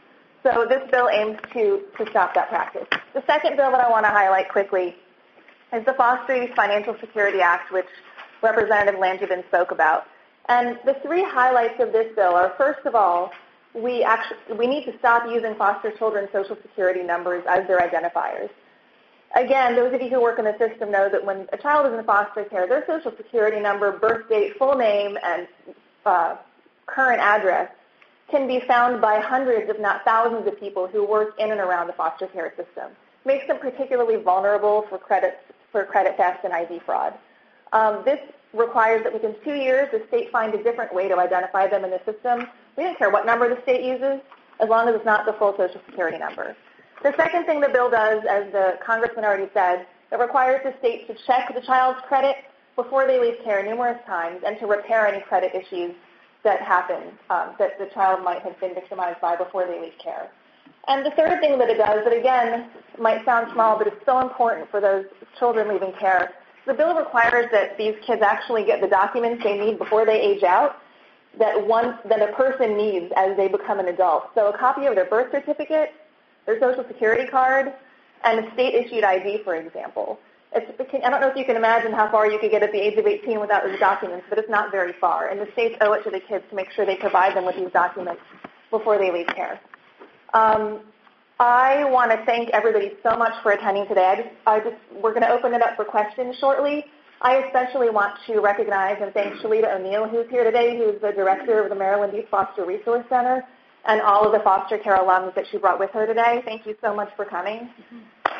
So this bill aims to, to stop that practice. The second bill that I want to highlight quickly is the Foster Youth Financial Security Act, which Representative Langevin spoke about. And the three highlights of this bill are, first of all, we actually we need to stop using foster children's social security numbers as their identifiers. Again, those of you who work in the system know that when a child is in foster care, their social security number, birth date, full name, and uh, current address can be found by hundreds, if not thousands, of people who work in and around the foster care system. Makes them particularly vulnerable for credit for credit theft and I D fraud. Um, this requires that within two years, the state find a different way to identify them in the system. We don't care what number the state uses, as long as it's not the full social security number. The second thing the bill does, as the congressman already said, it requires the state to check the child's credit before they leave care numerous times and to repair any credit issues that happen, um, that the child might have been victimized by before they leave care. And the third thing that it does, that again might sound small, but it's so important for those children leaving care, the bill requires that these kids actually get the documents they need before they age out that one that a person needs as they become an adult. So a copy of their birth certificate, their social security card, and a state-issued I D, for example. It's, I don't know if you can imagine how far you could get at the age of eighteen without those documents, but it's not very far. And the states owe it to the kids to make sure they provide them with these documents before they leave care. Um, I want to thank everybody so much for attending today. I just, I just, we're going to open it up for questions shortly. I especially want to recognize and thank Shalita O'Neill, who's here today, who's the director of the Maryland Youth Foster Resource Center, and all of the foster care alums that she brought with her today. Thank you so much for coming. Mm-hmm.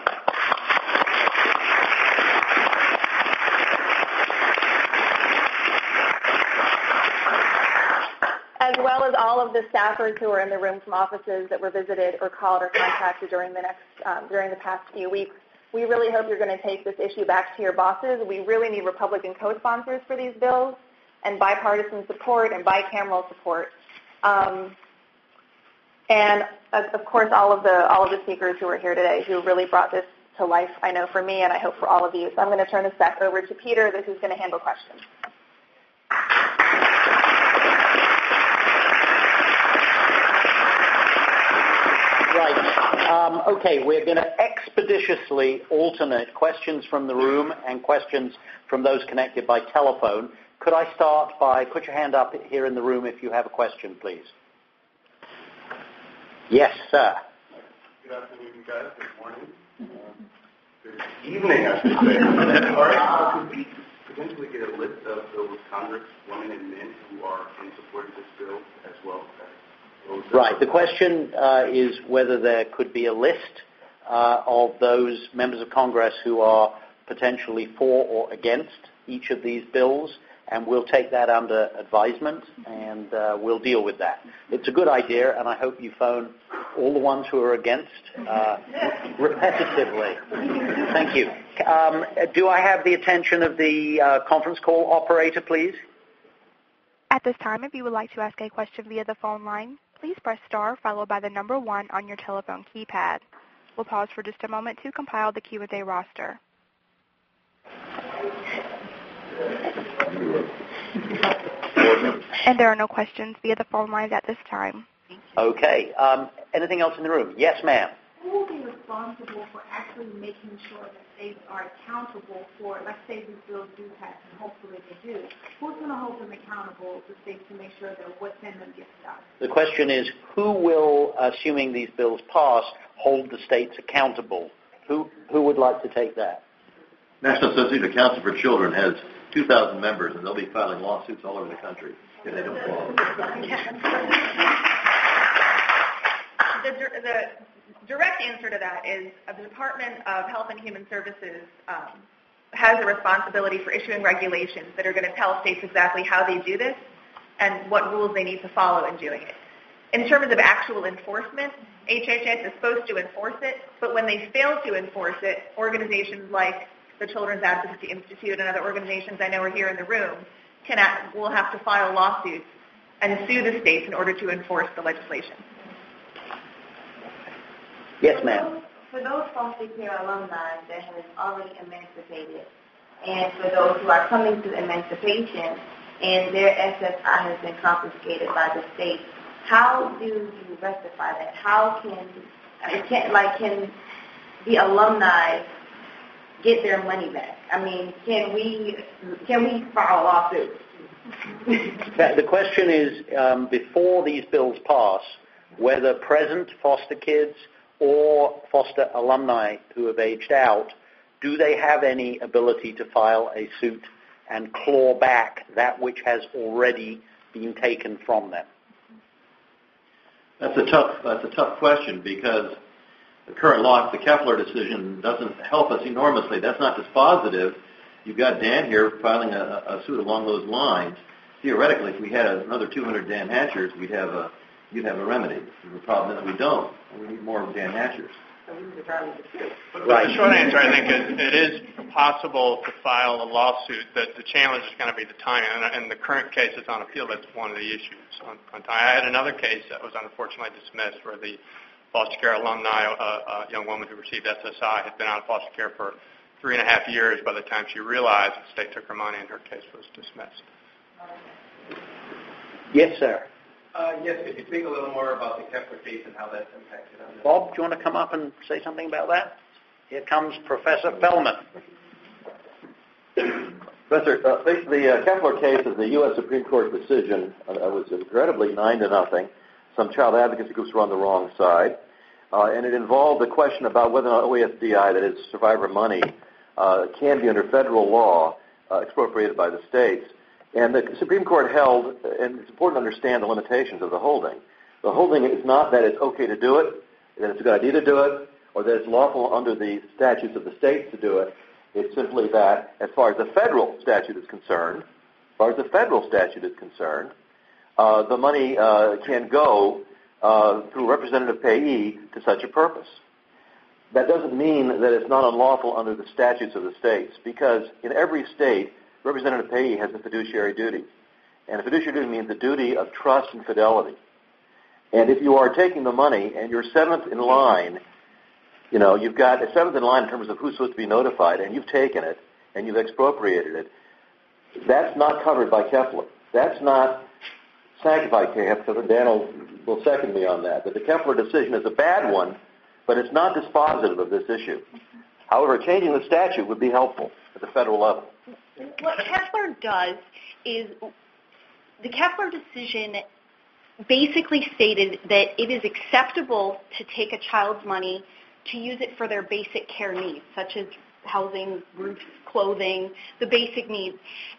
As well as all of the staffers who are in the room from offices that were visited or called or contacted during the next um, during the past few weeks. We really hope you're going to take this issue back to your bosses. We really need Republican co-sponsors for these bills and bipartisan support and bicameral support. Um, and of course, all of the all of the speakers who are here today who really brought this to life, I know for me and I hope for all of you. So I'm going to turn this back over to Peter, who's going to handle questions. Right. Um, okay, we're going to expeditiously alternate questions from the room and questions from those connected by telephone. Could I start by, put your hand up here in the room if you have a question, please. Yes, sir. Good afternoon, guys. Good morning. Uh, good evening, I should say. All right. Uh, could we potentially get a list of those congresswomen and men who are in support of this bill as well? Right. The question uh, is whether there could be a list uh, of those members of Congress who are potentially for or against each of these bills, and we'll take that under advisement, and uh, we'll deal with that. It's a good idea, and I hope you phone all the ones who are against uh, repetitively. Thank you. Um, do I have the attention of the uh, conference call operator, please? At this time, if you would like to ask a question via the phone line, please press star followed by the number one on your telephone keypad. We'll pause for just a moment to compile the Q and A roster. And there are no questions via the phone lines at this time. Okay. Um, anything else in the room? Yes, ma'am. Who will be responsible for actually making sure that states are accountable for, let's say these bills do pass, and hopefully they do. Who's going to hold them accountable to states to make sure that what's in them gets done? The question is, who will, assuming these bills pass, hold the states accountable? Who who would like to take that? National Association of Council for Children has two thousand members, and they'll be filing lawsuits all over the country if they don't follow. The, the direct answer to that is uh, the Department of Health and Human Services um, has a responsibility for issuing regulations that are going to tell states exactly how they do this and what rules they need to follow in doing it. In terms of actual enforcement, H H S is supposed to enforce it, but when they fail to enforce it, organizations like the Children's Advocacy Institute and other organizations I know are here in the room can act, will have to file lawsuits and sue the states in order to enforce the legislation. Yes, ma'am. For those foster care alumni that have already emancipated, and for those who are coming to emancipation and their S S I has been confiscated by the state, How do you rectify that? How can, I mean, can like, can the alumni get their money back? I mean, can we, can we file a lawsuit? The question is, um, before these bills pass, whether present foster kids or foster alumni who have aged out, do they have any ability to file a suit and claw back that which has already been taken from them? That's a tough. That's a tough question because the current law, the Keffler decision, doesn't help us enormously. That's not dispositive. You've got Dan here filing a, a suit along those lines. Theoretically, if we had another two hundred Dan Hatchers, we'd have a you'd have a remedy. The problem is we don't. We need more Dan Hatchers. Right. The short answer, I think, is it is possible to file a lawsuit. That the challenge is going to be the timing, and, and the current case that's on appeal, that's one of the issues. On, on time. I had another case that was unfortunately dismissed where the foster care alumni, a, a young woman who received S S I, had been out of foster care for three and a half years by the time she realized the state took her money and her case was dismissed. Yes, sir. Uh, yes, could you speak a little more about the Keffler case and how that's impacted on this? Bob, do you want to come up and say something about that? Here comes Professor Feldman. Professor, uh, the, the uh, Keffler case is the U S Supreme Court decision. Uh, it was regrettably nine to nothing. Some child advocacy groups were on the wrong side. Uh, and it involved the question about whether or not O A S D I, that is survivor money, uh, can be under federal law uh, expropriated by the states. And the Supreme Court held, and it's important to understand the limitations of the holding. The holding is not that it's okay to do it, that it's a good idea to do it, or that it's lawful under the statutes of the states to do it. It's simply that as far as the federal statute is concerned, as far as the federal statute is concerned, uh, the money uh, can go uh, through representative payee to such a purpose. That doesn't mean that it's not unlawful under the statutes of the states, because in every state, representative payee has a fiduciary duty. And a fiduciary duty means the duty of trust and fidelity. And if you are taking the money and you're seventh in line, you know, you've got a seventh in line in terms of who's supposed to be notified, and you've taken it and you've expropriated it, that's not covered by Keffler. That's not sanctified Keffler. Dan will, will second me on that. But the Keffler decision is a bad one, but it's not dispositive of this issue. However, changing the statute would be helpful at the federal level. What Keffler does is the Keffler decision basically stated that it is acceptable to take a child's money to use it for their basic care needs, such as housing, roofs, clothing, the basic needs.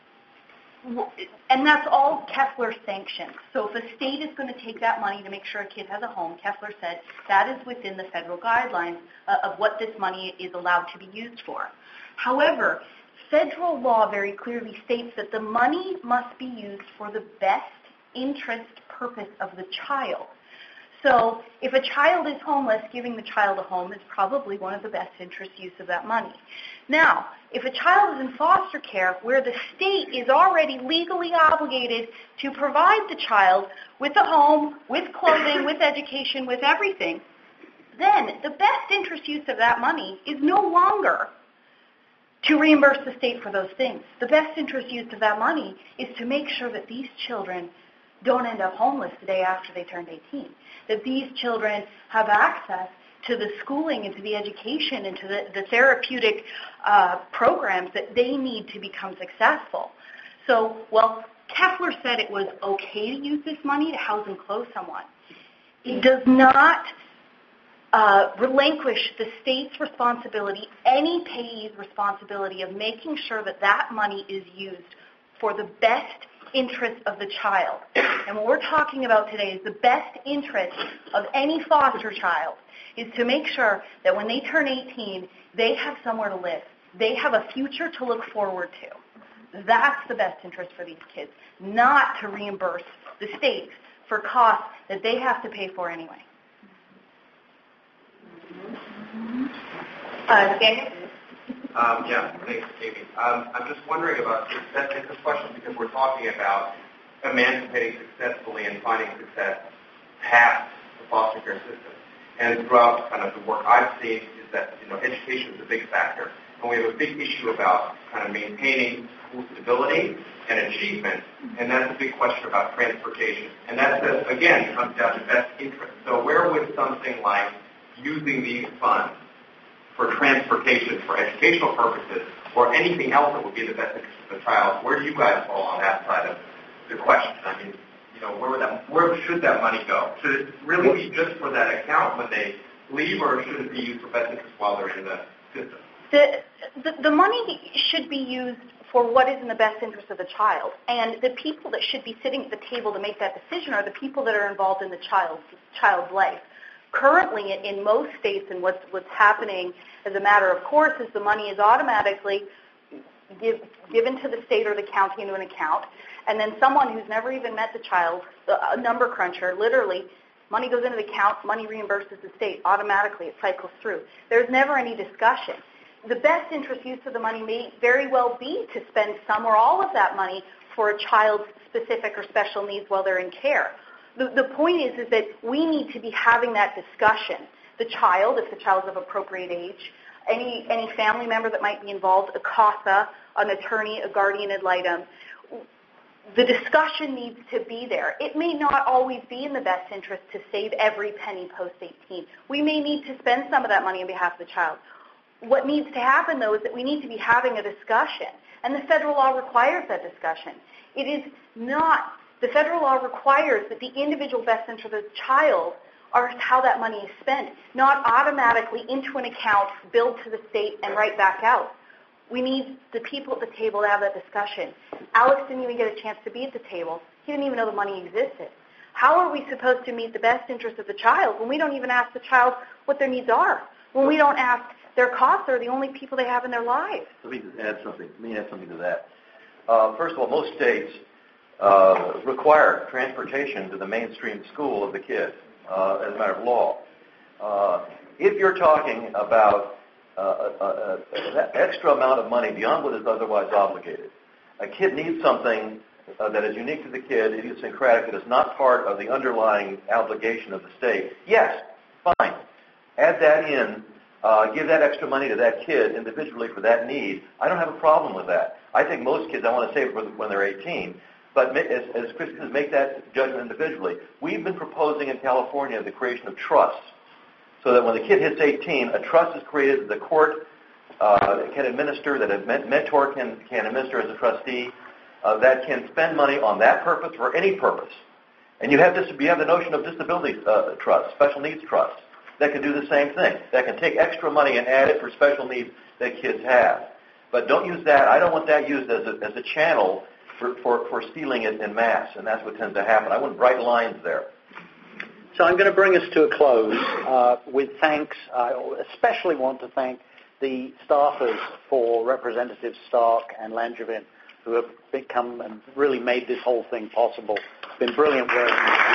And that's all Keffler sanctions. So if a state is going to take that money to make sure a kid has a home, Keffler said that is within the federal guidelines uh, of what this money is allowed to be used for. However, federal law very clearly states that the money must be used for the best interest purpose of the child. So if a child is homeless, giving the child a home is probably one of the best interest use of that money. Now, if a child is in foster care where the state is already legally obligated to provide the child with a home, with clothing, with education, with everything, then the best interest use of that money is no longer to reimburse the state for those things. The best interest use of that money is to make sure that these children don't end up homeless the day after they turned eighteen, that these children have access to the schooling and to the education and to the, the therapeutic uh, programs that they need to become successful. So, well, Keffler said it was okay to use this money to house and clothe someone. It does not uh, relinquish the state's responsibility, any payee's responsibility of making sure that that money is used for the best interest of the child. And what we're talking about today is the best interest of any foster child is to make sure that when they turn eighteen, they have somewhere to live. They have a future to look forward to. That's the best interest for these kids, not to reimburse the states for costs that they have to pay for anyway. Uh, Daniel? Um, yeah, thanks, Amy. Um, I'm just wondering about this. That's a question because we're talking about emancipating successfully and finding success past the foster care system. And throughout kind of the work I've seen is that, you know, education is a big factor. and we have a big issue about kind of maintaining school stability and achievement, and that's a big question about transportation. And that, says, again, comes down to best interest. So where would something like using these funds for transportation, for educational purposes, or anything else that would be in the best interest of the child, where do you guys fall on that side of the question? I mean, you know, where would that, where should that money go? Should it really be just for that account when they leave, or should it be used for best interest while they're in the system? The, the, the money should be used for what is in the best interest of the child. And the people that should be sitting at the table to make that decision are the people that are involved in the child's, child's life. Currently, in most states, and what's, what's happening as a matter of course is the money is automatically give, given to the state or the county into an account, and then someone who's never even met the child, a number cruncher, literally, money goes into the account, money reimburses the state automatically. It cycles through. There's never any discussion. The best interest use of the money may very well be to spend some or all of that money for a child's specific or special needs while they're in care. The, the point is, is that we need to be having that discussion. The child, if the child's of appropriate age, any, any family member that might be involved, a CASA, an attorney, a guardian ad litem, the discussion needs to be there. It may not always be in the best interest to save every penny post eighteen. We may need to spend some of that money on behalf of the child. What needs to happen, though, is that we need to be having a discussion, and the federal law requires that discussion. It is not, the federal law requires that the individual best interest of the child are how that money is spent, not automatically into an account, billed to the state, and right back out. We need the people at the table to have that discussion. Alex didn't even get a chance to be at the table. He didn't even know the money existed. How are we supposed to meet the best interest of the child when we don't even ask the child what their needs are? When we don't ask their costs are the only people they have in their lives. Let me just add something. Let me add something to that. Uh, first of all, most states uh, require transportation to the mainstream school of the kid uh, as a matter of law. Uh, if you're talking about uh, uh, uh, that extra amount of money beyond what is otherwise obligated, a kid needs something uh, that is unique to the kid, idiosyncratic, that is not part of the underlying obligation of the state. Yes, fine. Add that in. Uh, give that extra money to that kid individually for that need. I don't have a problem with that. I think most kids, I want to save for when they're eighteen, but as, as Christians, make that judgment individually. We've been proposing in California the creation of trusts, so that when the kid hits eighteen, a trust is created that the court uh, can administer, that a mentor can, can administer as a trustee, uh, that can spend money on that purpose for any purpose. And you have this, you have the notion of disability uh, trust, special needs trust, that can do the same thing. That can take extra money and add it for special needs that kids have. But don't use that. I don't want that used as a, as a channel for, for, for stealing it in mass, and that's what tends to happen. I want bright lines there. So I'm going to bring us to a close uh, with thanks. I especially want to thank the staffers for Representatives Stark and Langevin, who have become and really made this whole thing possible. It's been brilliant work.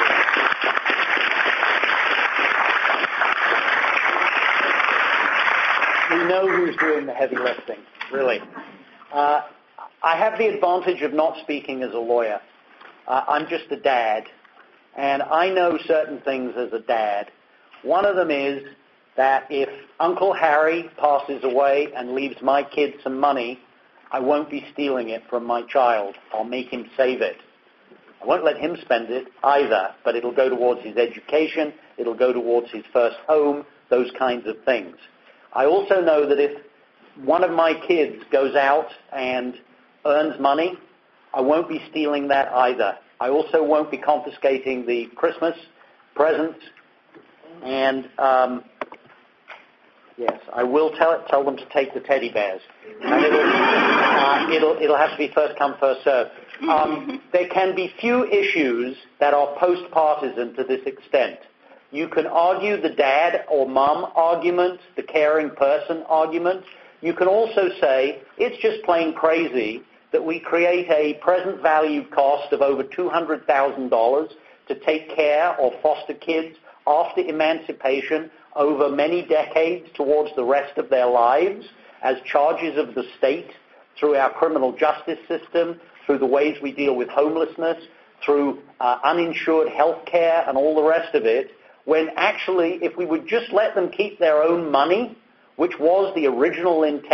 We know who's doing the heavy lifting, really. Uh, I have the advantage of not speaking as a lawyer. Uh, I'm just a dad, and I know certain things as a dad. One of them is that if Uncle Harry passes away and leaves my kid some money, I won't be stealing it from my child. I'll make him save it. I won't let him spend it either, but it'll go towards his education, it'll go towards his first home, those kinds of things. I also know that if one of my kids goes out and earns money, I won't be stealing that either. I also won't be confiscating the Christmas presents, and um, yes, I will tell tell them to take the teddy bears, and it'll uh, it'll it'll have to be first come first served. Um, there can be few issues that are post-partisan to this extent. You can argue the dad or mom argument, the caring person argument. You can also say it's just plain crazy that we create a present value cost of over two hundred thousand dollars to take care of foster kids after emancipation over many decades towards the rest of their lives as charges of the state through our criminal justice system, through the ways we deal with homelessness, through uh, uninsured health care and all the rest of it, when actually if we would just let them keep their own money, which was the original intent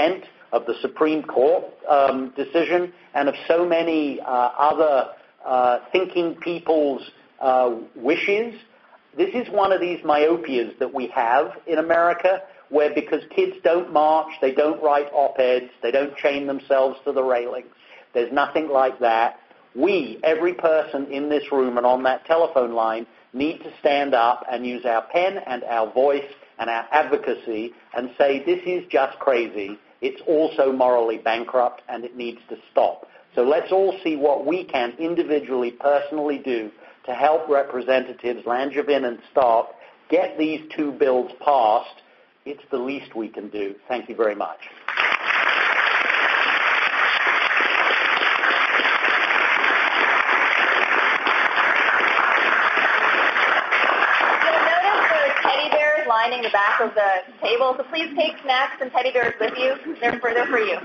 of the Supreme Court um, decision and of so many uh, other uh, thinking people's uh, wishes. This is one of these myopias that we have in America, where because kids don't march, they don't write op-eds, they don't chain themselves to the railings. There's nothing like that. We, every person in this room and on that telephone line, need to stand up and use our pen and our voice and our advocacy and say, this is just crazy. It's also morally bankrupt and it needs to stop. So let's all see what we can individually, personally do to help Representatives Langevin and Stark get these two bills passed. It's the least we can do. Thank you very much. Lining the back of the table, so please take snacks and teddy bears with you. They're for, they're for you.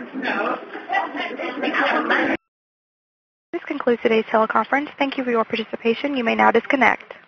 This concludes today's teleconference. Thank you for your participation. You may now disconnect.